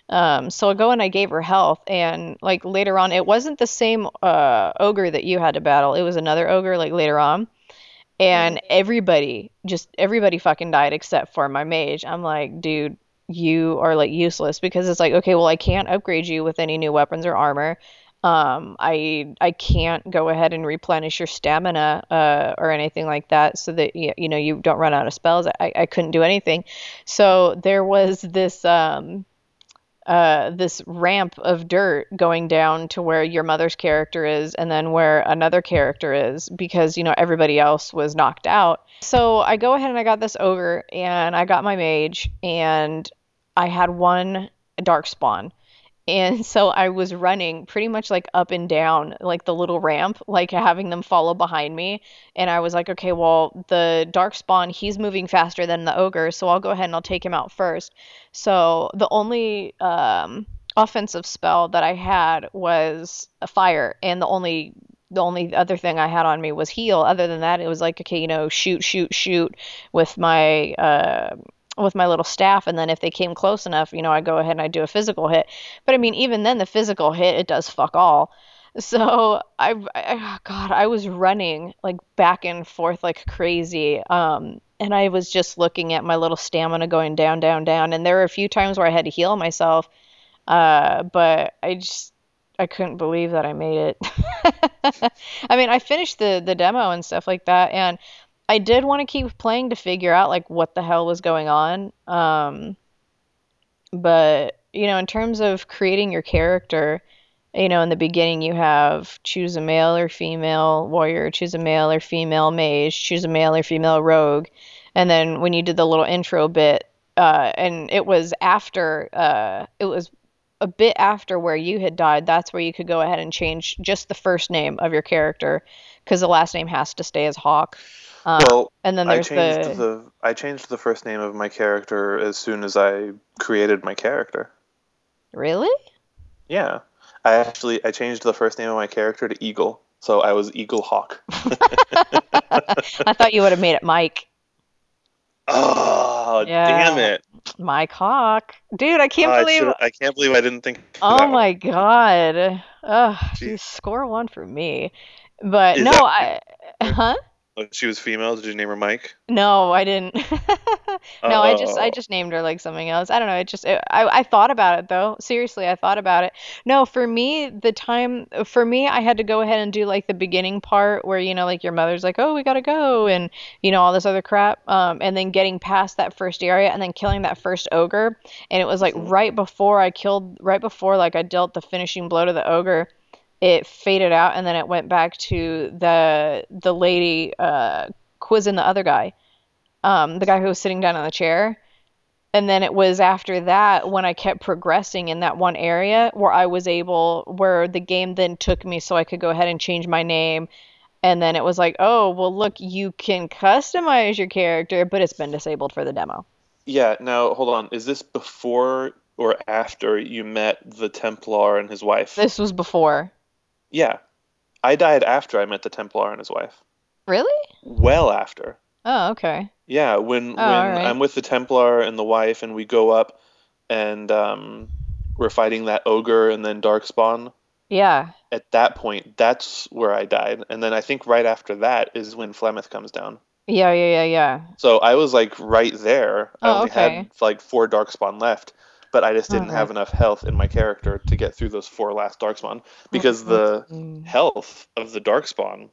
Um, so I go and I gave her health, and like later on, it wasn't the same uh ogre that you had to battle. It was another ogre like later on, Hmm. and everybody just everybody fucking died except for my mage. I'm like, dude, you are like useless because it's like, okay, well, I can't upgrade you with any new weapons or armor. Um, I I can't go ahead and replenish your stamina uh, or anything like that so that you, you know you don't run out of spells. I, I couldn't do anything. So there was this um uh, this ramp of dirt going down to where your mother's character is and then where another character is because, you know, everybody else was knocked out. So I go ahead and I got this ogre and I got my mage and I had one dark spawn. And so I was running pretty much like up and down like the little ramp, like having them follow behind me. And I was like, okay, well, the dark spawn, he's moving faster than the ogre, so I'll go ahead and I'll take him out first. So the only um, offensive spell that I had was a fire, and the only the only other thing I had on me was heal. Other than that, it was like, okay, you know, shoot, shoot, shoot with my uh, with my little staff, and then if they came close enough, you know, I go ahead and I do a physical hit. But I mean, even then, the physical hit, it does fuck all. So I, I God, I was running like back and forth like crazy. Um, and I was just looking at my little stamina going down, down, down. And there were a few times where I had to heal myself. Uh, but I just, I couldn't believe that I made it. I mean, I finished the the demo and stuff like that, and I did want to keep playing to figure out like what the hell was going on. Um, but you know, in terms of creating your character, you know, in the beginning you have choose a male or female warrior, choose a male or female mage, choose a male or female rogue, and then when you did the little intro bit, uh, and it was after, uh, it was a bit after where you had died. That's where you could go ahead and change just the first name of your character, because the last name has to stay as Hawk. Um, Well, and then I there's changed the the I changed the first name of my character as soon as I created my character. really? Yeah. I actually I changed the first name of my character to Eagle. So I was Eagle Hawk. I thought you would have made it Mike. Oh, damn Yeah, it. Mike Hawk. Dude, I Oh, can't I believe. should I can't believe I didn't think of Oh that one. my God. Ugh, you Jeez. score one for me. But Is no, that I, huh? oh, she was female? Did you name her Mike? No, I didn't. No, I just I Oh. just named her like something else. I don't know. It just it, I I thought about it though. Seriously, I thought about it. No, for me, the time for me, I had to go ahead and do like the beginning part where you know like your mother's like, "Oh, we gotta go," and you know all this other crap. Um, and then getting past that first area and then killing that first ogre. And it was like Hmm. right before I killed, right before like I dealt the finishing blow to the ogre. It faded out and then it went back to the the lady uh quizzing the other guy, um, the guy who was sitting down in the chair. And then it was after that when I kept progressing in that one area where I was able, where the game then took me so I could go ahead and change my name. And then it was like, oh, well, look, you can customize your character, but it's been disabled for the demo. Yeah, now hold on. Is this before or after you met the Templar and his wife? This was before. Yeah, I died after I met the Templar and his wife. Really? Well after. Oh, okay. Yeah, when Oh, all when right. I'm with the Templar and the wife and we go up and um we're fighting that ogre and then Darkspawn, Yeah. at that point, that's where I died. And then I think right after that is when Flemeth comes down. Yeah, yeah, yeah, yeah. So I was like right there. I Oh, only okay. had like four Darkspawn left, but I just All didn't have right. enough health in my character to get through those four last Darkspawn because the Mm, health of the Darkspawn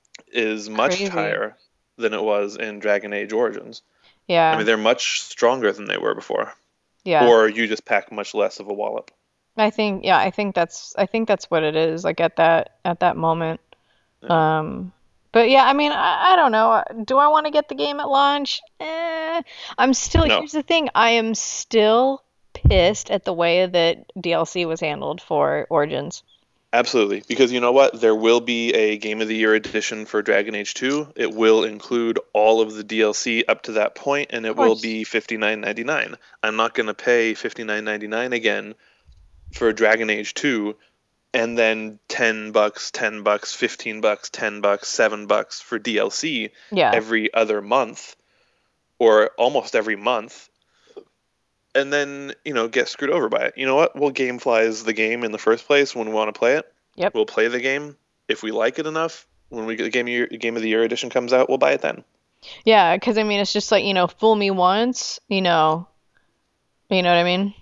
is much crazy. higher than it was in Dragon Age Origins. I mean, Yeah. they're much stronger than they were before. Yeah. Or you just pack much less of a wallop. I think yeah, I think that's I think that's what it is, like at that at that moment. Yeah. Um, but yeah, I mean, I, I don't know. Do I want to get the game at launch? Eh, I'm still, No, here's the thing. I am still pissed at the way that D L C was handled for Origins. absolutely. Because you know what? There will be a Game of the Year edition for Dragon Age two. It will include all of the D L C up to that point, and Of it will course. be fifty-nine ninety-nine. I'm not going to pay fifty-nine ninety-nine again for Dragon Age two and then ten bucks, ten bucks, fifteen bucks, ten bucks, seven bucks for D L C Yeah. every other month or almost every month and then, you know, get screwed over by it. You know what? We'll gameflies the game in the first place when we want to play it. Yep. We'll play the game. If we like it enough, when we get the game of, year, game of the year edition comes out, we'll buy it then. Yeah, because I mean, it's just like, you know, fool me once, you know, you know what I mean?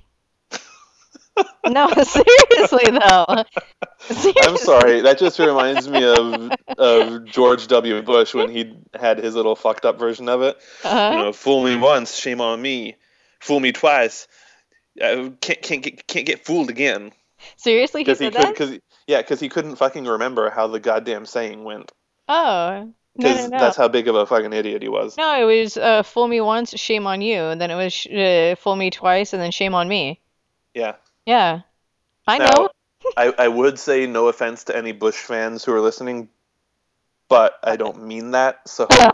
No, seriously though. I'm Seriously. sorry. That just reminds me of of George W. Bush when he had his little fucked up version of it. You Uh-huh. know, fool me once, shame on me. Fool me twice, I can't can't get can't get fooled again. Seriously, he Because he said couldn't. that? Because yeah, because he couldn't fucking remember how the goddamn saying went. Oh, no, no, Because that's no. how big of a fucking idiot he was. No, it was uh, fool me once, shame on you. And then it was sh uh, fool me twice, and then shame on me. Yeah. Yeah, I know. Now, I I would say no offense to any Bush fans who are listening, but I don't mean that. So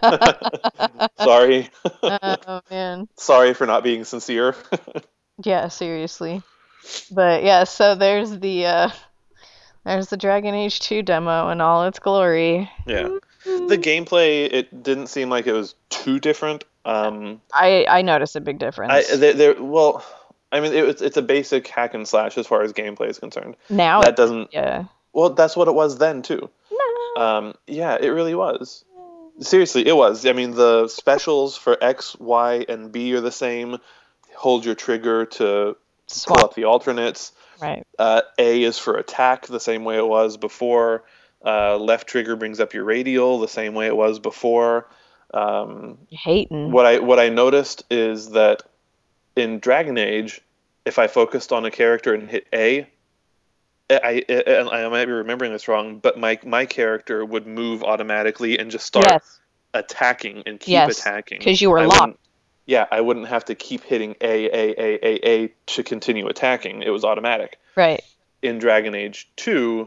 sorry. Oh man. Sorry for not being sincere. Yeah, seriously. But yeah, so there's the uh there's the Dragon Age two demo in all its glory. Yeah. The Mm. gameplay, it didn't seem like it was too different. Um, I I noticed a big I difference. there, there well, I mean, it, it's it's a basic hack and slash as far as gameplay is concerned. Now it That doesn't. yeah. Well, that's what it was then too. No. Um, yeah, it really was. Seriously, it was. I mean, the specials for X, Y, and B are the same. Hold your trigger to pull Swap. up the alternates. Right. Uh, A is for attack, the same way it was before. Uh, left trigger brings up your radial, the same way it was before. Um, Hating. what I what I noticed is that in Dragon Age, if I focused on a character and hit A, I, I, I might be remembering this wrong, but my my character would move automatically and just start Yes. attacking and keep Yes. attacking. Because you were I locked. wouldn't, yeah, I wouldn't have to keep hitting A, A, A, A, A to continue attacking. It was automatic. Right. In Dragon Age two,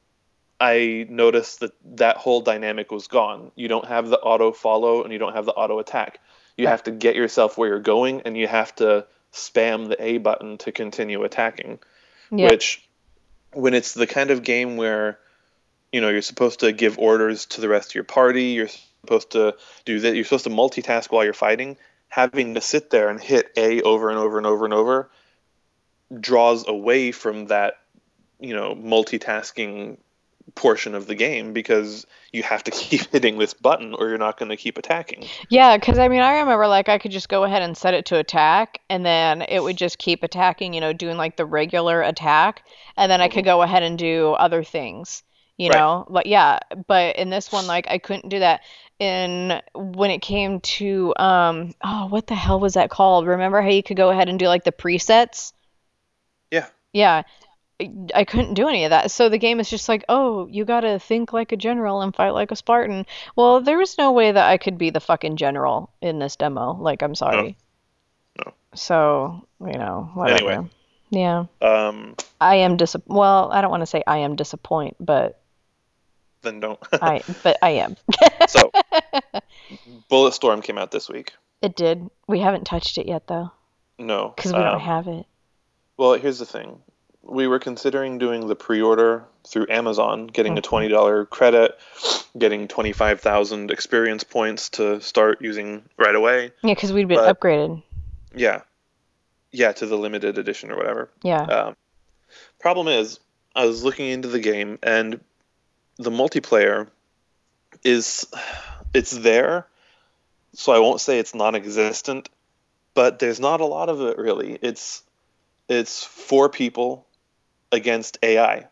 I noticed that that whole dynamic was gone. You don't have the auto follow and you don't have the auto attack. You Right. have to get yourself where you're going and you have to spam the A button to continue attacking, Yep. which when it's the kind of game where you know you're supposed to give orders to the rest of your party, you're supposed to do that, you're supposed to multitask while you're fighting, having to sit there and hit A over and over and over and over draws away from that, you know, multitasking portion of the game because you have to keep hitting this button or you're not going to keep attacking. Yeah, because I mean, I remember like I could just go ahead and set it to attack, and then it would just keep attacking, you know, doing like the regular attack, and then I Hmm. could go ahead and do other things, you Right. know. But yeah, but in this one, like I couldn't do that. In when it came to um, oh, what the hell was that called? Remember how you could go ahead and do like the presets? Yeah. Yeah, I I couldn't do any of that. So the game is just like, oh, you gotta think like a general and fight like a Spartan. Well, there was no way that I could be the fucking general in this demo. Like, I'm No. sorry. No. So, you know, Anyway, whatever. Yeah. um, I am dis well, I don't want to say I am disappoint, but then don't. I but I am. So, Bulletstorm came out this week. It did. We haven't touched it yet though, No. because we don't Um, have it. well, here's the thing. We were considering doing the pre-order through Amazon, getting a Mhm. twenty dollars credit, getting twenty-five thousand experience points to start using right away. Yeah, because we'd been But upgraded. yeah, yeah, to the limited edition or whatever. Yeah. Um, problem is, I was looking into the game and the multiplayer is it's there, so I won't say it's non-existent, but there's not a lot of it really. It's it's four people against A I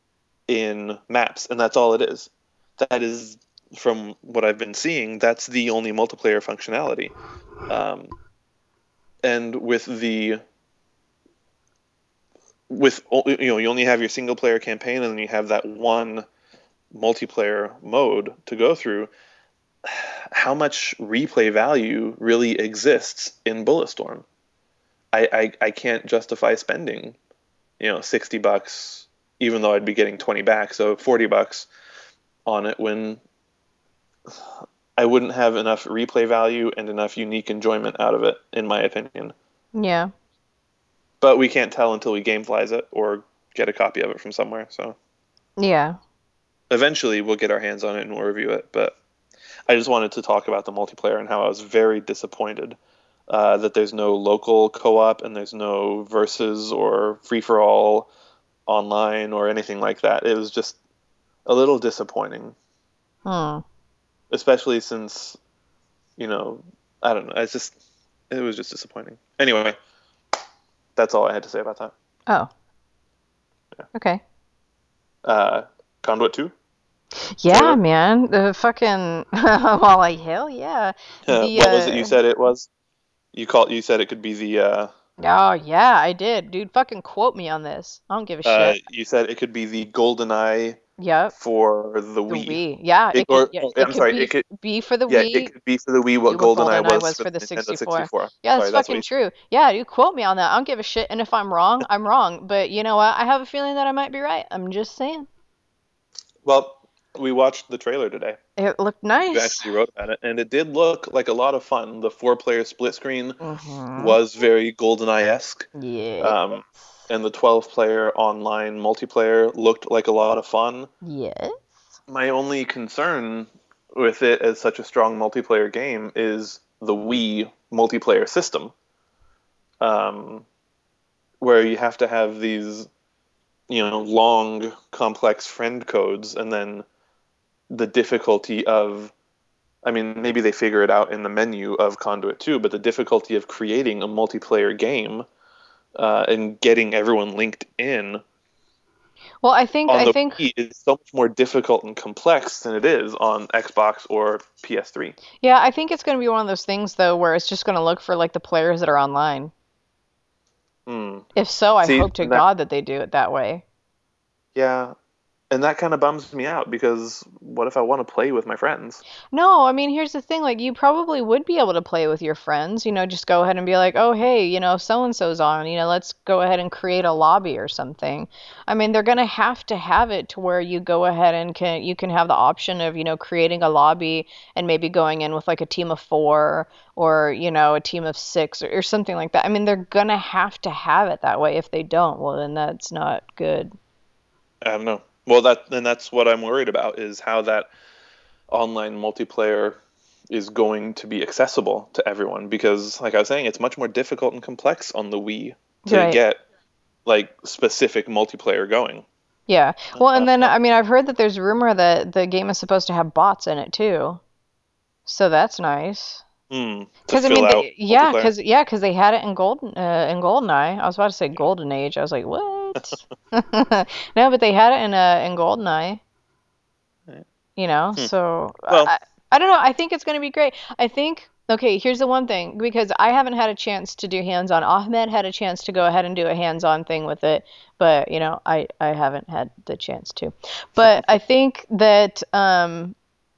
in maps, and that's all it is. That is, from what I've been seeing, that's the only multiplayer functionality. Um, and with the with you know you only have your single player campaign, and then you have that one multiplayer mode to go through. How much replay value really exists in Bulletstorm? I, I I can't justify spending you know sixty bucks, even though I'd be getting twenty back, so forty bucks on it when I wouldn't have enough replay value and enough unique enjoyment out of it, in my opinion. Yeah. But we can't tell until we gameflies it or get a copy of it from somewhere. So Yeah. eventually we'll get our hands on it and we'll review it. But I just wanted to talk about the multiplayer and how I was very disappointed. uh, that there's no local co-op and there's no versus or free-for-all online or anything like that. It was just a little disappointing, Hmm. especially since, you know, I don't know. It's just, it was just disappointing. Anyway, that's all I had to say about that. Oh. Yeah. Okay. Uh, Conduit two? Yeah, Trailer? man. The fucking well, like hell yeah. Uh, The what was it you uh said it was? You called, you said it could be the, uh, oh yeah, I did. Dude, fucking quote me on this. I don't give a uh, shit. you said it could be the GoldenEye Yep. for the The Wii. Wii. Yeah, It, it could or, yeah, oh, it I'm could sorry, be it could, be for the yeah, it Wii, could be for the Wii what what GoldenEye GoldenEye was was for for the the Nintendo sixty-four. sixty-four. Yeah, that's Sorry, that's what fucking you true. Yeah, dude, quote me on that. I don't give a shit. And if I'm wrong, I'm wrong. But you know what? I have a feeling that I might be right. I'm just saying. Well, we watched the trailer today. It looked You nice. actually wrote about it, and it did look like a lot of fun. The four-player split screen Mm-hmm. was very GoldenEye-esque, Yeah. um, and the twelve-player online multiplayer looked like a lot of fun. Yes. My only concern with it as such a strong multiplayer game is the Wii multiplayer system, um, where you have to have these, you know, long, complex friend codes, and then the difficulty of, I mean, maybe they figure it out in the menu of Conduit two, but the difficulty of creating a multiplayer game uh, and getting everyone linked in Well, I think on I the think Wii is so much more difficult and complex than it is on Xbox or P S three. yeah, I think it's going to be one of those things though where it's just going to look for like the players that are online. Hmm. If so, I See, hope to and that, God that they do it that way. yeah, and that kind of bums me out because what if I want to play with my friends? No, I mean, here's the thing, like you probably would be able to play with your friends, you know, just go ahead and be like, "Oh, hey, you know, so and so's on, you know, let's go ahead and create a lobby or something." I mean, they're going to have to have it to where you go ahead and can you can have the option of, you know, creating a lobby and maybe going in with like a team of four or, you know, a team of six or, or something like that. I mean, they're going to have to have it that way. If they don't, well, then that's not good. I don't know. Well, that and that's what I'm worried about is how that online multiplayer is going to be accessible to everyone because, like I was saying, it's much more difficult and complex on the Wii to Right. get like specific multiplayer going. Yeah. Well, and then Uh, I mean, I've heard that there's rumor that the game is supposed to have bots in it too. So that's nice. hmm, to Cause I fill mean, out they, yeah, multiplayer. cause yeah, cause they had it in Golden uh, in GoldenEye. I was about to say Golden Age. I was like, what? No, but they had it in uh in GoldenEye. Right. You know, Hmm. so Well, I I don't know. I think it's gonna be great. I think okay. Here's the one thing because I haven't had a chance to do hands-on. Ahmed had a chance to go ahead and do a hands-on thing with it, but you know, I I haven't had the chance to. But I think that um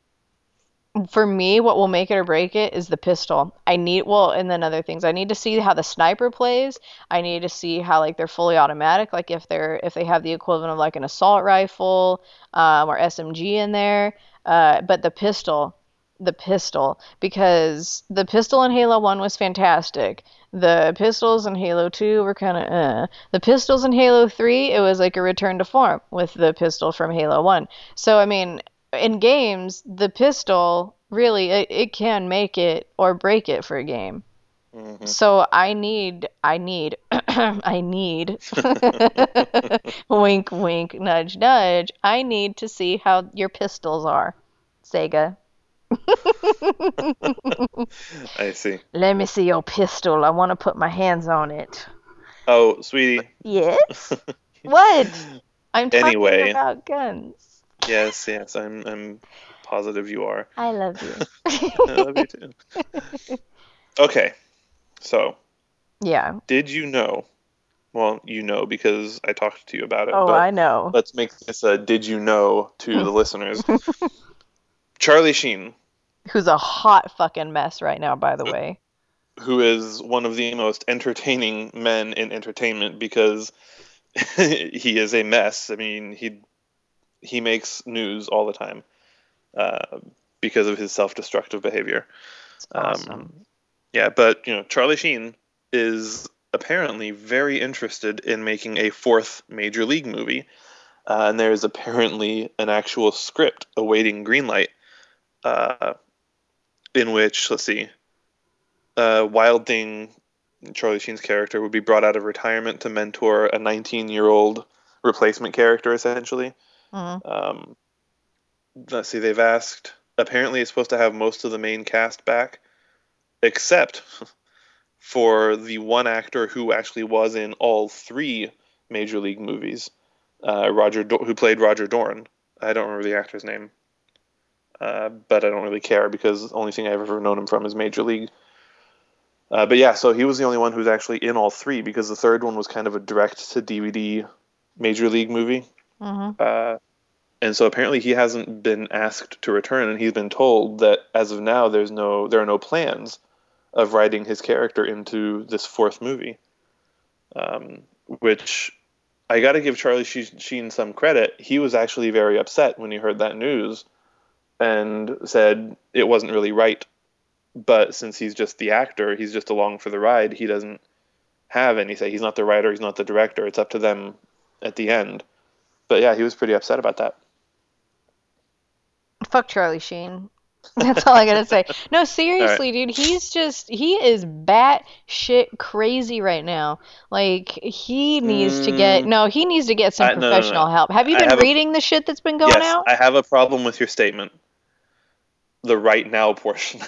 for me, what will make it or break it is the pistol. I need, well, and then other things. I need to see how the sniper plays. I need to see how like they're fully automatic, like if they're if they have the equivalent of like an assault rifle um, or S M G in there. Uh, but the pistol, the pistol, because the pistol in Halo one was fantastic. The pistols in Halo two were kind of uh. The pistols in Halo three, it was like a return to form with the pistol from Halo one. So I mean, in games, the pistol really it, it can make it or break it for a game. mhm. So I need I need I need wink wink nudge nudge. I need to see how your pistols are, Sega. I see. Let me see your pistol. I want to put my hands on it. Oh, sweetie. Yes? What? I'm talking Anyway, about guns. yes, yes, I'm I'm positive you are. I love you. I love you too. Okay, so Yeah. did you know? Well, you know because I talked to you about it, Oh, but I know. let's make this a did you know to the listeners. Charlie Sheen, Who's a hot fucking mess right now, by the way. who is one of the most entertaining men in entertainment because he is a mess. I mean, he he makes news all the time uh, because of his self-destructive behavior. It's Um, awesome. yeah, but you know, Charlie Sheen is apparently very interested in making a fourth Major League movie, uh, and there is apparently an actual script awaiting greenlight, uh, in which let's see, uh, Wild Thing, Charlie Sheen's character, would be brought out of retirement to mentor a nineteen-year-old replacement character, essentially. Mm-hmm. Um, let's see, they've asked. Apparently, it's supposed to have most of the main cast back, except for the one actor who actually was in all three Major League movies, uh, Roger, Do- who played Roger Dorn. I don't remember the actor's name, uh, but I don't really care because the only thing I've ever known him from is Major League. Uh, but yeah, so he was the only one who's actually in all three because the third one was kind of a direct-to-D V D Major League movie. Mm-hmm. Uh, and so apparently he hasn't been asked to return, and he's been told that as of now, there's no there are no plans of writing his character into this fourth movie. Um, which I got to give Charlie Sheen some credit. He was actually very upset when he heard that news and said it wasn't really right. But since he's just the actor, he's just along for the ride. He doesn't have any say. He's not the writer. He's not the director. It's up to them at the end. But yeah, he was pretty upset about that. Fuck Charlie Sheen. That's all I gotta say. No, All right. seriously, dude, he's just he is bat shit crazy right now. Like he needs to get Mm, no, he needs to get some I, no, no, no. professional help. Have you I been have a reading the shit that's been going yes. out? I have a problem with your statement. The right now portion.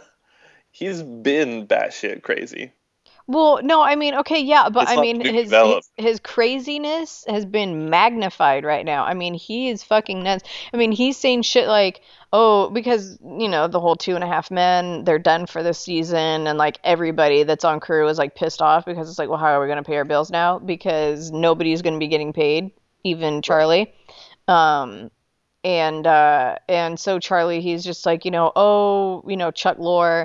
He's been batshit crazy. Well, no, I mean, okay, yeah, but It's I not mean, new his his develop. his craziness has been magnified right now. I mean, he is fucking nuts. I mean, he's saying shit like, "Oh, because you know the whole Two and a Half Men, they're done for this season," and like everybody that's on crew is like pissed off because it's like, well, how are we gonna pay our bills now? Because nobody's gonna be getting paid, even Right. Charlie. Um, and uh and so Charlie, he's just like, you know, oh, you know, Chuck Lorre,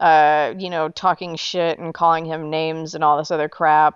uh you know, talking shit and calling him names and all this other crap.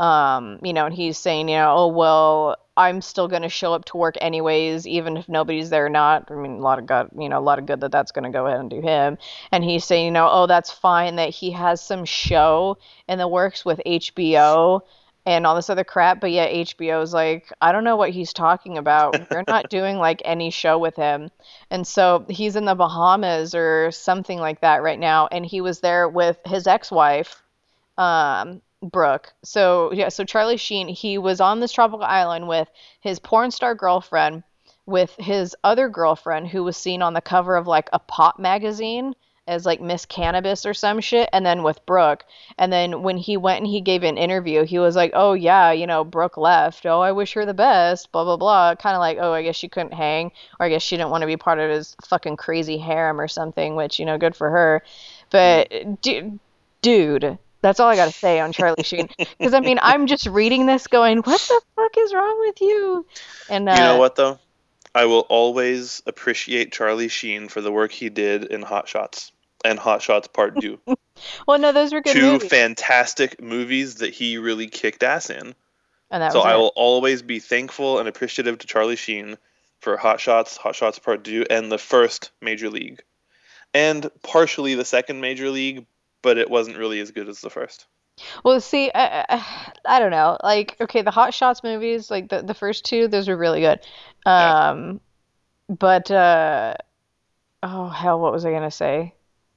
Um you know, and he's saying, you know, oh well, I'm still going to show up to work anyways even if nobody's there or not. I mean, a lot of good, you know, a lot of good that that's going to go ahead and do him. And he's saying, you know, oh, that's fine that he has some show in the works with H B O and all this other crap. But yeah, H B O's like, I don't know what he's talking about. We're not doing like any show with him. And so he's in the Bahamas or something like that right now. And he was there with his ex-wife, um, Brooke. So yeah, so Charlie Sheen, he was on this tropical island with his porn star girlfriend, with his other girlfriend who was seen on the cover of like a pop magazine as like Miss Cannabis or some shit, and then with Brooke. And then when he went and he gave an interview, he was like, "Oh yeah, you know, Brooke left. Oh, I wish her the best, blah blah blah." Kind of like, "Oh, I guess she couldn't hang, or I guess she didn't want to be part of his fucking crazy harem or something," which, you know, good for her. Mm. But dude, dude, that's all I gotta say on Charlie Sheen. Because I mean, I'm just reading this going, what the fuck is wrong with you? And You know uh, what though? I will always appreciate Charlie Sheen for the work he did in Hot Shots and Hot Shots Part Two. well, no, those were good Two movies, fantastic movies that he really kicked ass in. and that So was I it. will always be thankful and appreciative to Charlie Sheen for Hot Shots, Hot Shots Part Two, and the first Major League, and partially the second Major League, but it wasn't really as good as the first. Well, see, I, I, I don't know. Like, okay, the Hot Shots movies, like the the first two, those were really good. Yeah. Um, but uh, oh hell, what was I gonna say?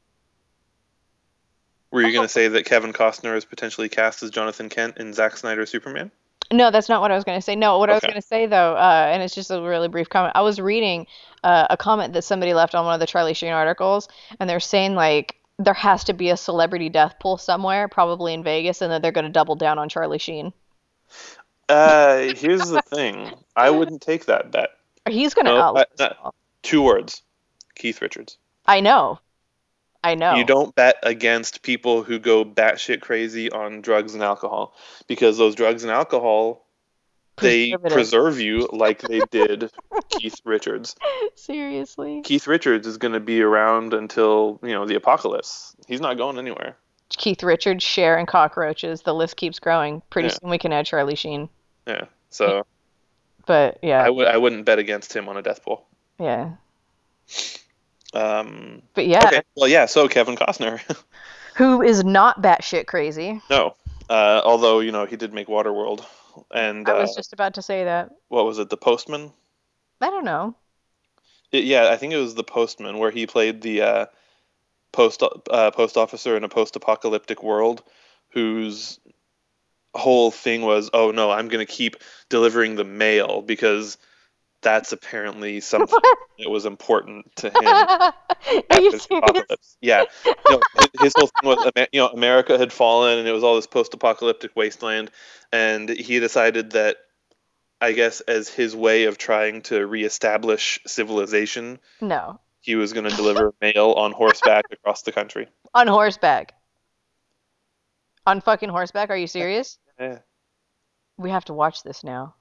Were you going to Oh, say that Kevin Costner is potentially cast as Jonathan Kent in Zack Snyder's Superman? no, that's not what I was gonna say. No, what I was Okay. gonna say though, uh, and it's just a really brief comment. I was reading uh, a comment that somebody left on one of the Charlie Sheen articles, and they're saying like there has to be a celebrity death pool somewhere, probably in Vegas, and that they're gonna double down on Charlie Sheen. Uh, here's the thing. I wouldn't take that bet. He's gonna No, outlive I, us not, all. two words. Keith Richards. I know, I You know. don't bet against people who go batshit crazy on drugs and alcohol because those drugs and alcohol, they Preservative. preserve you like they did Keith Richards. Seriously. Keith Richards is going to be around until, you know, the apocalypse. He's not going anywhere. Keith Richards, Cher, and cockroaches. The list keeps growing. Pretty Yeah, soon we can add Charlie Sheen. yeah. So But I yeah, would I wouldn't bet against him on a death pool. yeah. Um, But yeah, okay. Well, yeah. So Kevin Costner. who is not batshit crazy? No. Uh, although, you know, he did make Waterworld. And I uh, was just about to say that. what was it? The Postman? I don't know. It, yeah, I think it was The Postman where he played the uh, post uh, post officer in a post-apocalyptic world whose whole thing was, oh no, I'm going to keep delivering the mail because that's apparently something that was important to him Are you after the serious? apocalypse. Yeah, no, his, his whole thing was, you know, America had fallen and it was all this post-apocalyptic wasteland, and he decided that, I guess, as his way of trying to reestablish civilization, No. he was going to deliver mail on horseback across the country. On horseback. On fucking horseback? Are you serious? Yeah. We have to watch this now.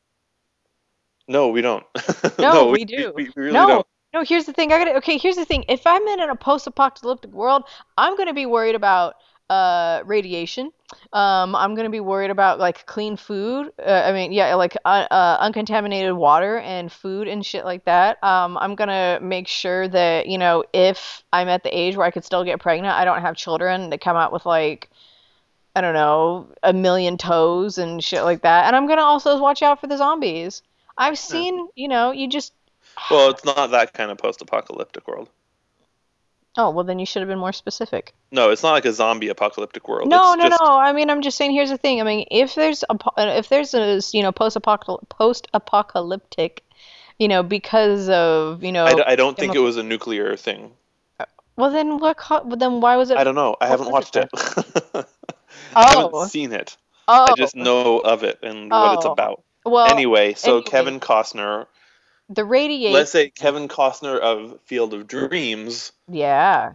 No, we don't. No, No, we, we we, do. we really No, don't. no, here's the thing. I gotta, okay, here's the thing. If I'm in a post-apocalyptic world, I'm gonna be worried about uh radiation. Um, I'm gonna be worried about like clean food. Uh, I mean, yeah, like uh, uh, uncontaminated water and food and shit like that. Um, I'm gonna make sure that, you know, if I'm at the age where I could still get pregnant, I don't have children that come out with like, I don't know, a million toes and shit like that. And I'm gonna also watch out for the zombies. I've Yeah. seen, you know, you just Well, it's not that kind of post-apocalyptic world. Oh, well, then you should have been more specific. No, it's not like a zombie apocalyptic world. No, It's no, no. just I mean, I'm just saying. Here's the thing. I mean, if there's a po- uh, if there's a you know post-apocal post-apocalyptic, you know, because of you I, know d- I don't think it chemical. was a nuclear thing. Well, then what? Co- well, then why was it? I don't know. I What haven't was it watched then? it. I haven't Oh, seen it. I oh, just know of it and what it's oh. about. Well, Anyway, so anyway, Kevin Costner, the radiation. let's say Kevin Costner of Field of Dreams, Yeah,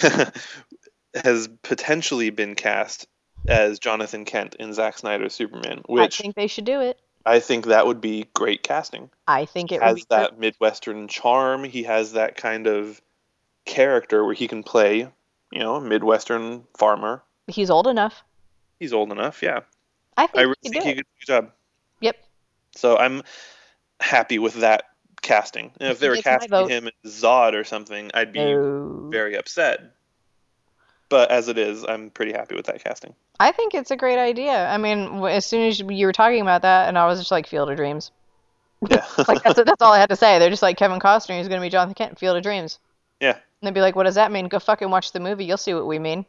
has potentially been cast as Jonathan Kent in Zack Snyder's Superman, I which think they should do it. I think that would be great casting. I He think it would be has great. that Midwestern charm. He has that kind of character where he can play, you know, a Midwestern farmer. He's old enough. He's old enough, yeah. I I think really he could think do he it. could do a good job. Yep, So I'm happy with that casting. And if they he were gets my casting vote. him as Zod or something, I'd be No. very upset. But as it is, I'm pretty happy with that casting. I think it's a great idea. I mean, w- as soon as you were talking about that, and I was just like, Field of Dreams. Yeah. Like that's that's all I had to say. They're just like Kevin Costner. He's gonna be Jonathan Kent, Field of Dreams. Yeah. And they'd be like, what does that mean? Go fucking watch the movie. You'll see what we mean.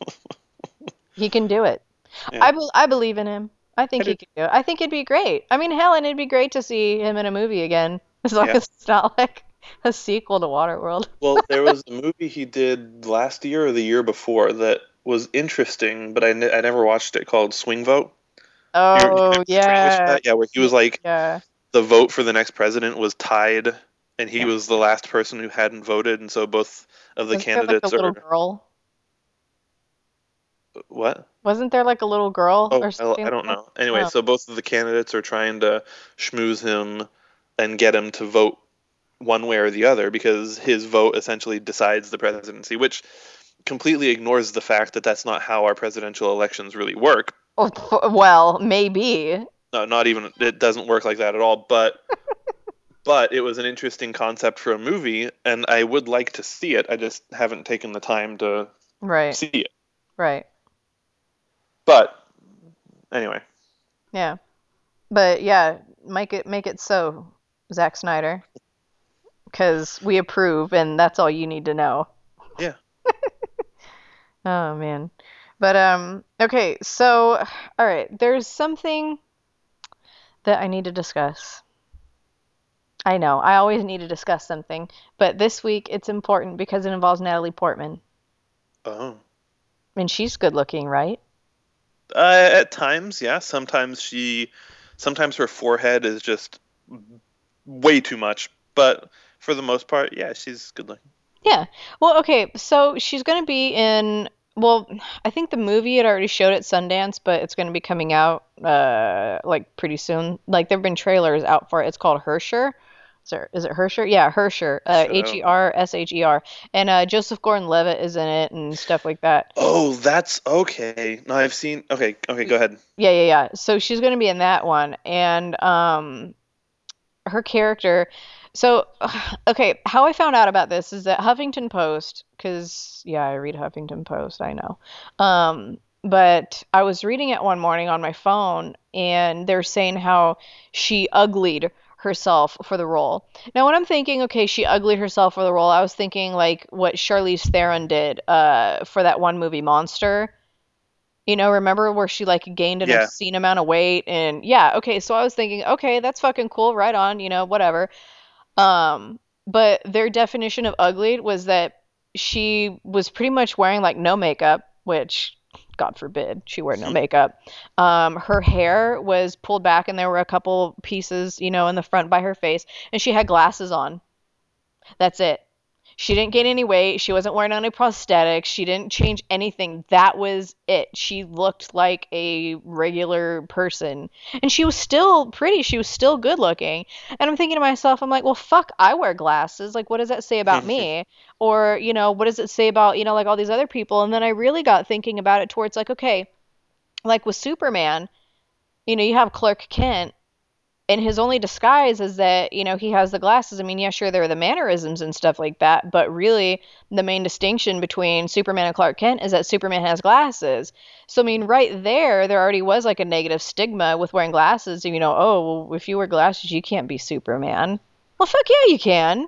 He can do it. Yeah. I be I believe in him. I I think he do. can do it. I think it'd be great. I mean, hell, and it'd be great to see him in a movie again, as long Yeah. as it's not like a sequel to Waterworld. Well, there was a movie he did last year or the year before that was interesting, but I, ne- I never watched it, called Swing Vote. You, you Oh remember the trailers for yeah, that? Yeah, where he was yeah, like, yeah. the vote for the next president was tied, and he was the last person who hadn't voted, and so both of the Wasn't there like a candidates little are girl? what? Wasn't there like a little girl Oh, or I, something I like don't that? know. Anyway, Oh, so both of the candidates are trying to schmooze him and get him to vote one way or the other because his vote essentially decides the presidency, which completely ignores the fact that that's not how our presidential elections really work. oh, f- well, maybe. No, not even it doesn't work like that at all. But but it was an interesting concept for a movie, and I would like to see it. I just haven't taken the time to Right, see it. right. But anyway, Yeah. But yeah, make it make it so, Zack Snyder, because we approve, and that's all you need to know. yeah. Oh man. But um, okay, so all right, there's something that I need to discuss. I know, I always need to discuss something, but this week it's important because it involves Natalie Portman. Oh. And she's good looking, right? Uh, at times, yeah. Sometimes she, sometimes her forehead is just way too much. But for the most part, yeah, she's good looking. Yeah. Well, okay, so she's going to be in, well, I think the movie had already showed at Sundance, but it's going to be coming out uh like pretty soon. Like there've been trailers out for it. It's called Hersher. Is it, is it Hersher? Yeah, Hersher. Uh, Shut H E out. R S H E R. And uh Joseph Gordon-Levitt is in it and stuff like that. Oh, that's okay. No, I've seen. Okay, okay, go ahead. Yeah, yeah, yeah. So she's going to be in that one. And um her character. So, okay, how I found out about this is that Huffington Post, because yeah, I read Huffington Post, I know. Um, but I was reading it one morning on my phone, and they're saying how she uglied herself for the role. Now, when I'm thinking, okay, she uglied herself for the role, I was thinking like what Charlize Theron did uh, for that one movie, Monster. You know, remember where she like gained an Yeah. obscene amount of weight and yeah, okay, so I was thinking, okay, that's fucking cool, right on, you know, whatever. Um, but their definition of ugly was that she was pretty much wearing like no makeup, which God forbid she wear no makeup. Um, her hair was pulled back and there were a couple pieces, you know, in the front by her face, and she had glasses on. That's it. She didn't gain any weight. She wasn't wearing any prosthetics. She didn't change anything. That was it. She looked like a regular person. And she was still pretty. She was still good looking. And I'm thinking to myself, I'm like, well, fuck, I wear glasses. Like, what does that say about me? Or, you know, what does it say about, you know, like all these other people? And then I really got thinking about it towards like, okay, like with Superman, you know, you have Clark Kent and his only disguise is that you know he has the glasses. I mean, yeah, sure, there are the mannerisms and stuff like that, but really the main distinction between Superman and Clark Kent is that Superman has glasses. So I mean, right there there already was like a negative stigma with wearing glasses. You know, oh, well, if you wear glasses you can't be Superman. Well, fuck yeah, you can.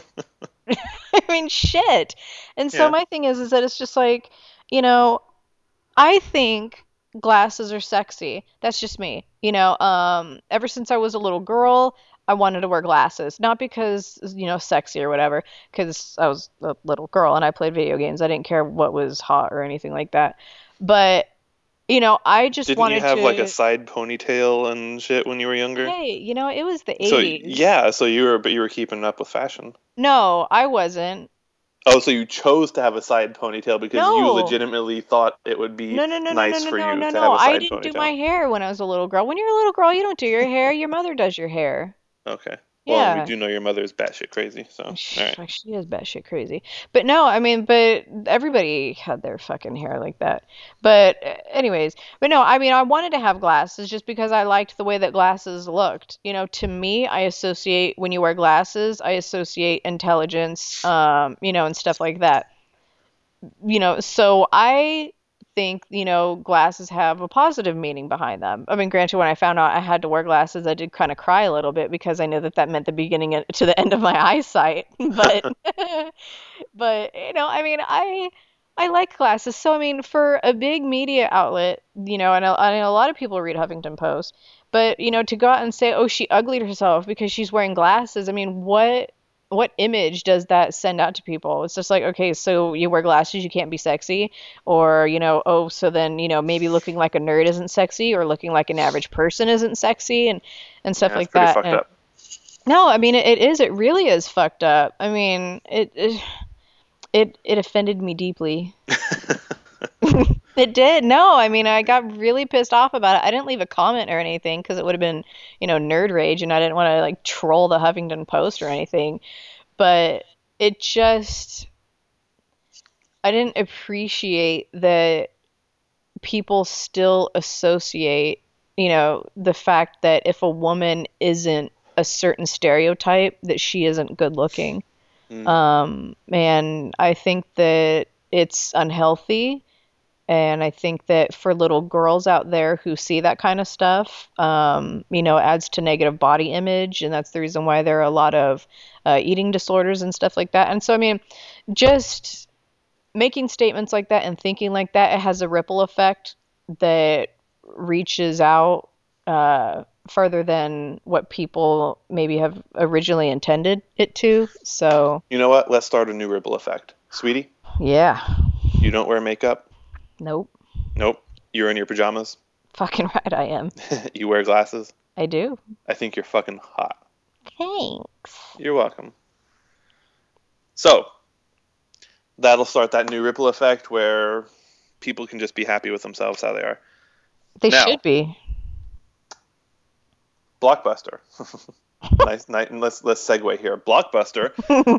I mean, shit. And so Yeah. my thing is is that it's just like, you know, I think glasses are sexy. That's just me. You know, um, ever since I was a little girl, I wanted to wear glasses. Not because, you know, sexy or whatever, because I was a little girl and I played video games. I didn't care what was hot or anything like that. But, you know, I just Didn't you wanted have like a to, side ponytail and shit when you were younger? hey, you know, it was the So eighties. yeah, so you were but you were keeping up with fashion. No, I wasn't. Oh, so you chose to have a side ponytail because you No. legitimately thought it would be No, no, no, no, no, nice no, for no, you no, to no. have a I side didn't do my ponytail. hair when I was a little girl. When you're a little girl, you don't do your hair. Your mother does your hair. Okay. Well, and we Yeah. do know your mother is batshit crazy, so all Sh- right. Like she is batshit crazy. But no, I mean, but everybody had their fucking hair like that. But uh, anyways, but no, I mean, I wanted to have glasses just because I liked the way that glasses looked. You know, to me, I associate when you wear glasses, I associate intelligence, um, you know, and stuff like that. You know, so I think, you know, glasses have a positive meaning behind them. I mean, granted, when I found out I had to wear glasses, I did kind of cry a little bit because I knew that that meant the beginning of- to the end of my eyesight. But, but you know, I mean, I I like glasses. So I mean, for a big media outlet, you know, and I, I know a lot of people read Huffington Post, but you know, to go out and say, "Oh, she uglied herself because she's wearing glasses," I mean, what what image does that send out to people? It's just like, okay, so you wear glasses, you can't be sexy, or you know, oh, so then you know maybe looking like a nerd isn't sexy, or looking like an average person isn't sexy, and and stuff Yeah, it's like pretty that. fucked And up. no, I mean, it, it is, it really is fucked up. I mean, it it it, it offended me deeply. It did. No, I mean, I got really pissed off about it. I didn't leave a comment or anything because it would have been, you know, nerd rage, and I didn't want to like troll the Huffington Post or anything. But it just, I didn't appreciate that people still associate, you know, the fact that if a woman isn't a certain stereotype, that she isn't good looking. Mm. Um, and I think that it's unhealthy. And I think that for little girls out there who see that kind of stuff, um, you know, it adds to negative body image. And that's the reason why there are a lot of uh, eating disorders and stuff like that. And so, I mean, just making statements like that and thinking like that, it has a ripple effect that reaches out uh, further than what people maybe have originally intended it to. So, You know what? Let's start a new ripple effect. Sweetie, yeah, you don't wear makeup? nope, Nope. You're in your pajamas? fucking right I am. You wear glasses? I do. I think you're fucking hot. Thanks. You're welcome. So, that'll start that new ripple effect where people can just be happy with themselves how they are. They Now, should be. Blockbuster. nice, nice. Let's let's segue here. Blockbuster,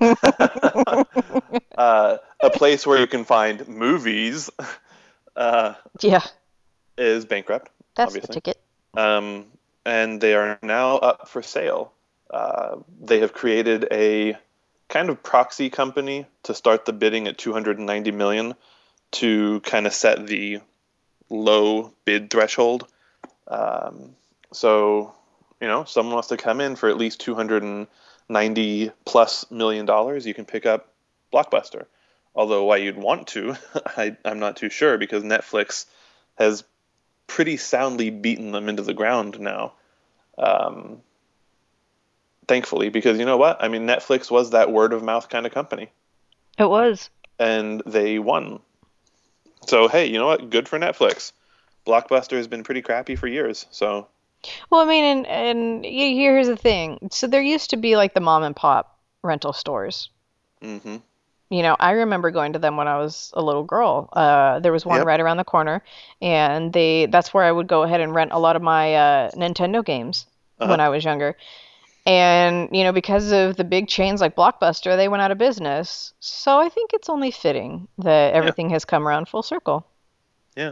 uh, a place where you can find movies, uh, Yeah, is bankrupt, that's the obviously, ticket. um, and they are now up for sale. Uh, they have created a kind of proxy company to start the bidding at two hundred ninety million dollars to kind of set the low bid threshold. Um, so you know, someone wants to come in for at least two hundred ninety plus million dollars, you can pick up Blockbuster. Although why you'd want to, I, I'm not too sure, because Netflix has pretty soundly beaten them into the ground now. Um, thankfully, because you know what? I mean, Netflix was that word of mouth kind of company, It was. and they won. So hey, you know what? Good for Netflix. Blockbuster has been pretty crappy for years, so Well, I mean, and and y- here's the thing. So there used to be like the mom and pop rental stores. hmm You know, I remember going to them when I was a little girl. Uh, there was one yep. right around the corner, and they that's where I would go ahead and rent a lot of my uh, Nintendo games when Uh-huh. I was younger. And, you know, because of the big chains like Blockbuster, they went out of business. So I think it's only fitting that Yeah. everything has come around full circle. Yeah.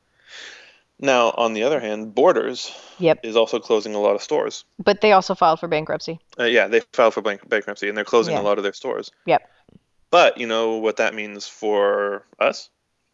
Now, on the other hand, Borders Yep. is also closing a lot of stores. But they also filed for bankruptcy. Uh, yeah, they filed for bank- bankruptcy and they're closing a Yeah. lot of their stores. Yep. But you know what that means for us?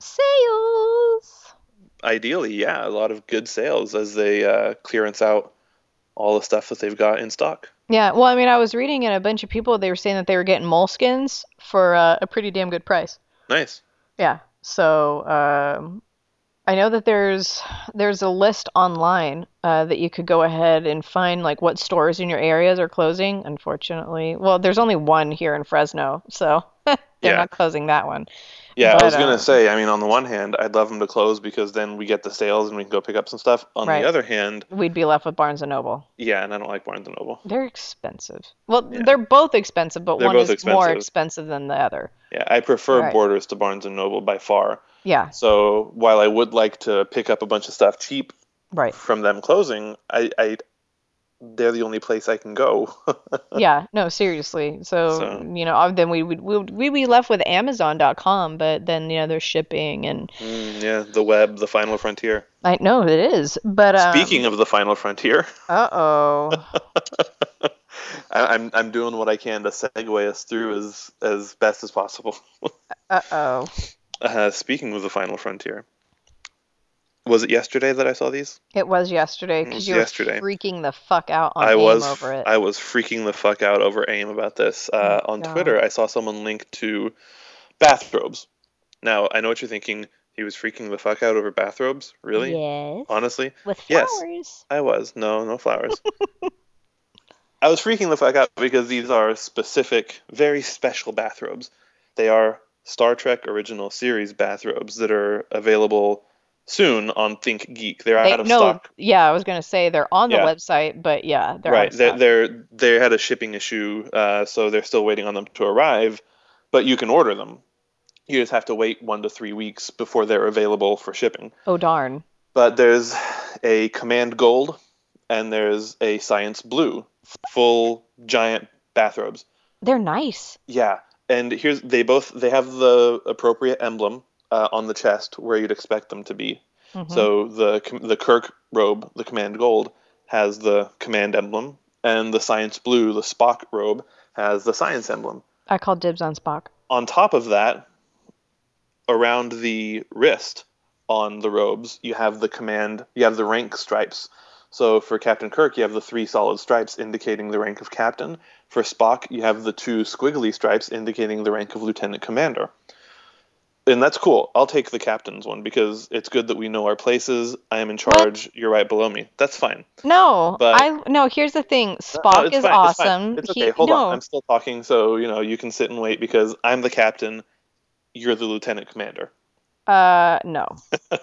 Sales. Ideally, yeah, a lot of good sales as they uh, clearance out all the stuff that they've got in stock. Yeah. Well, I mean, I was reading and a bunch of people, they were saying that they were getting moleskins for uh, a pretty damn good price. Nice. Yeah. So, um, I know that there's there's a list online uh, that you could go ahead and find like what stores in your areas are closing. Unfortunately, well, there's only one here in Fresno, so they're Yeah. not closing that one. Yeah, I But was gonna um, say, I mean, on the one hand, I'd love them to close because then we get the sales and we can go pick up some stuff. On the right, other hand, we'd be left with Barnes and Noble. yeah, and I don't like Barnes and Noble. They're expensive. Well, Yeah, they're both expensive, but they're one both is more expensive. expensive than the other. Yeah, I prefer Right. Borders to Barnes and Noble by far. Yeah. So while I would like to pick up a bunch of stuff cheap Right. from them closing, I, I they're the only place I can go. Yeah, no, seriously. So, So you know, uh, then we would we would we'd be left with Amazon dot com, but then, you know, there's shipping and mm, yeah, the web, the final frontier. I know it is. But Speaking um of the final frontier, uh-oh. I, I'm I'm doing what I can to segue us through as as best as possible. Uh-oh. Uh, speaking of the final frontier, was it yesterday that I saw these? It was yesterday It because was you were yesterday. freaking the fuck out on I AIM was over it. I was freaking the fuck out over AIM about this. Oh Uh, on God. Twitter, I saw someone link to bathrobes. Now, I know what you're thinking. He was freaking the fuck out over bathrobes? Really? Yes. Honestly? With Yes, flowers. I was. No, no flowers. I was freaking the fuck out because these are specific, very special bathrobes. They are Star Trek Original Series bathrobes that are available soon on Think Geek. They're They out of no, stock. yeah, I was gonna say they're on the Yeah, website, but yeah, they're out right. of They're, stock. they're they had a shipping issue, uh, so they're still waiting on them to arrive. But you can order them. You just have to wait one to three weeks before they're available for shipping. Oh darn. But there's a Command Gold and there's a Science Blue, full giant bathrobes. They're nice. Yeah, and here's they both they have the appropriate emblem uh, on the chest where you'd expect them to be. Hmm. So the the Kirk robe, the Command Gold, has the command emblem, and the Science Blue, the Spock robe, has the science emblem. I called dibs on Spock. On top of that, around the wrist on the robes, you have the command, you have the rank stripes. So for Captain Kirk, you have the three solid stripes indicating the rank of captain. For Spock, you have the two squiggly stripes indicating the rank of lieutenant commander. And that's cool. I'll take the captain's one because it's good that we know our places. I am in What? charge. You're right below me. That's fine. No, But I no, here's the thing. no, no, Spock it's is fine. It's fine. awesome. It's okay. He Hold on. no. I'm still talking, so you know you can sit and wait because I'm the captain. You're the lieutenant commander. Uh no.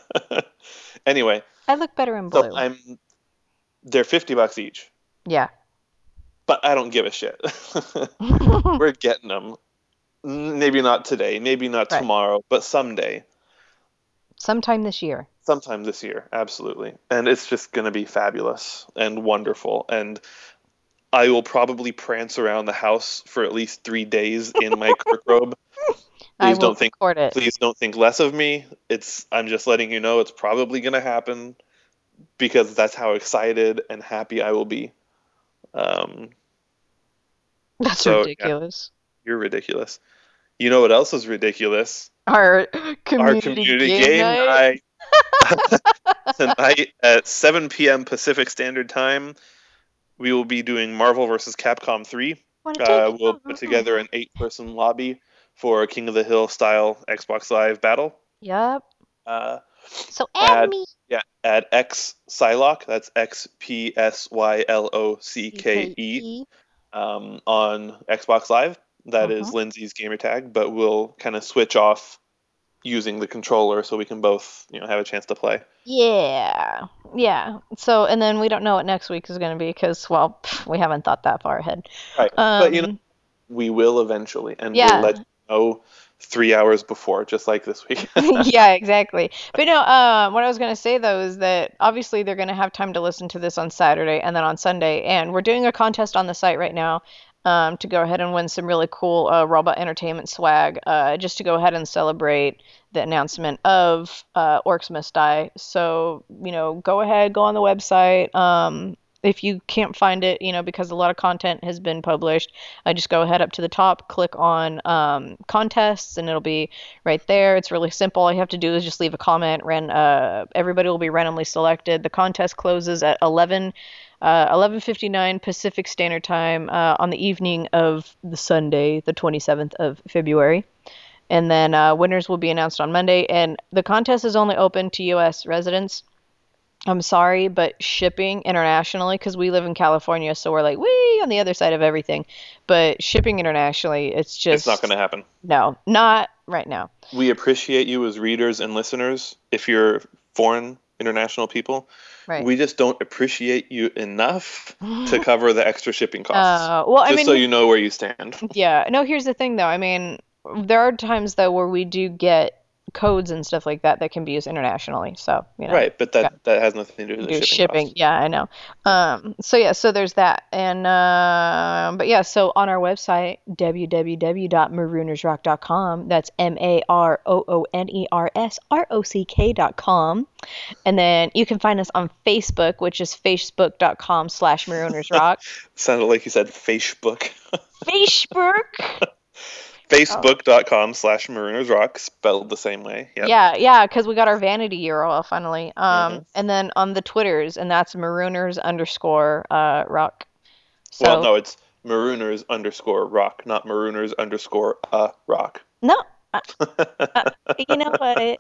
Anyway, I look better in so blue. I'm they're fifty bucks each, Yeah. but I don't give a shit. We're getting them. Maybe not today, maybe not Right. tomorrow, but someday, Sometime this year. sometime this year, absolutely. And it's just going to be fabulous and wonderful. And I will probably prance around the house for at least three days in my Kirk robe. I Please will don't think, record it. please don't think less of me. It's, I'm just letting you know it's probably going to happen because that's how excited and happy I will be. Um, That's so yeah, ridiculous. you're ridiculous. You know what else is ridiculous? Our Our community community game game night. night tonight at seven p m. Pacific Standard Time. we will be doing Marvel versus. Capcom three. Want to take Uh, it? we'll put together an eight-person lobby for a King of the Hill style Xbox Live battle. Yep. Uh, So add add me. yeah, add X Psylocke. That's X P S Y L O C K E C K E. um, on Xbox Live. That Uh-huh. is Lindsay's gamer tag, but we'll kind of switch off using the controller so we can both, you know, have a chance to play. Yeah. Yeah. So, and then we don't know what next week is going to be because, well, pff, we haven't thought that far ahead. Right. But you know, Um, we will eventually, and we'll let yeah. you know three hours before, just like this week. Yeah, exactly. But no, um, what I was going to say though is that obviously they're going to have time to listen to this on Saturday and then on Sunday, and we're doing a contest on the site right now um, to go ahead and win some really cool uh, Robot Entertainment swag, uh, just to go ahead and celebrate the announcement of uh, Orcs Must Die. So, you know, go ahead, go on the website. Um, if you can't find it, you know, because a lot of content has been published, I just go ahead up to the top, click on um, contests, and it'll be right there. It's really simple. All you have to do is just leave a comment. Ran, uh, everybody will be randomly selected. The contest closes at eleven, uh, eleven fifty-nine Pacific Standard Time uh, on the evening of the Sunday, the twenty-seventh of February. And then uh, winners will be announced on Monday. And the contest is only open to U S residents. I'm sorry, but shipping internationally, because we live in California, so we're like, wee, on the other side of everything. But shipping internationally, it's It's not going just, to happen. no, not right now. We appreciate you as readers and listeners. If you're foreign, international people, Right. we just don't appreciate you enough to cover the extra shipping costs. Uh, well, I Just mean, so he- you know where you stand. yeah. No, here's the thing, though. I mean, there are times though where we do get codes and stuff like that that can be used internationally. So, you know, Right, but that that has nothing to do with the do shipping shipping. costs. Yeah, I know. Um, so yeah, so there's that. And uh, but yeah, so on our website, w w w dot marooners rock dot com, that's M A R O O N E R S R O C K dot com. And then you can find us on Facebook, which is facebook dot com slash marooners rock. Sounded like you said Facebook. Facebook. Oh. Facebook.com slash Marooners Rock, spelled the same way. Yep. Yeah, yeah, because we got our vanity U R L finally. Um, hmm and then on the Twitters, and that's marooners underscore uh rock. Well, So no, it's Marooners underscore rock, not Marooners underscore uh rock. no, uh, uh, you know what?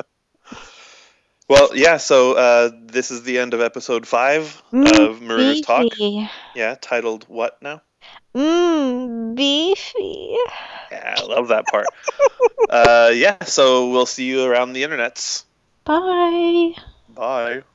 Well, yeah, so uh, this is the end of episode five Mm, of Marooners Talk. beefy. Yeah, titled what now? Mmm, beefy. Yeah, I love that part. uh, yeah, so we'll see you around the internets. Bye. Bye.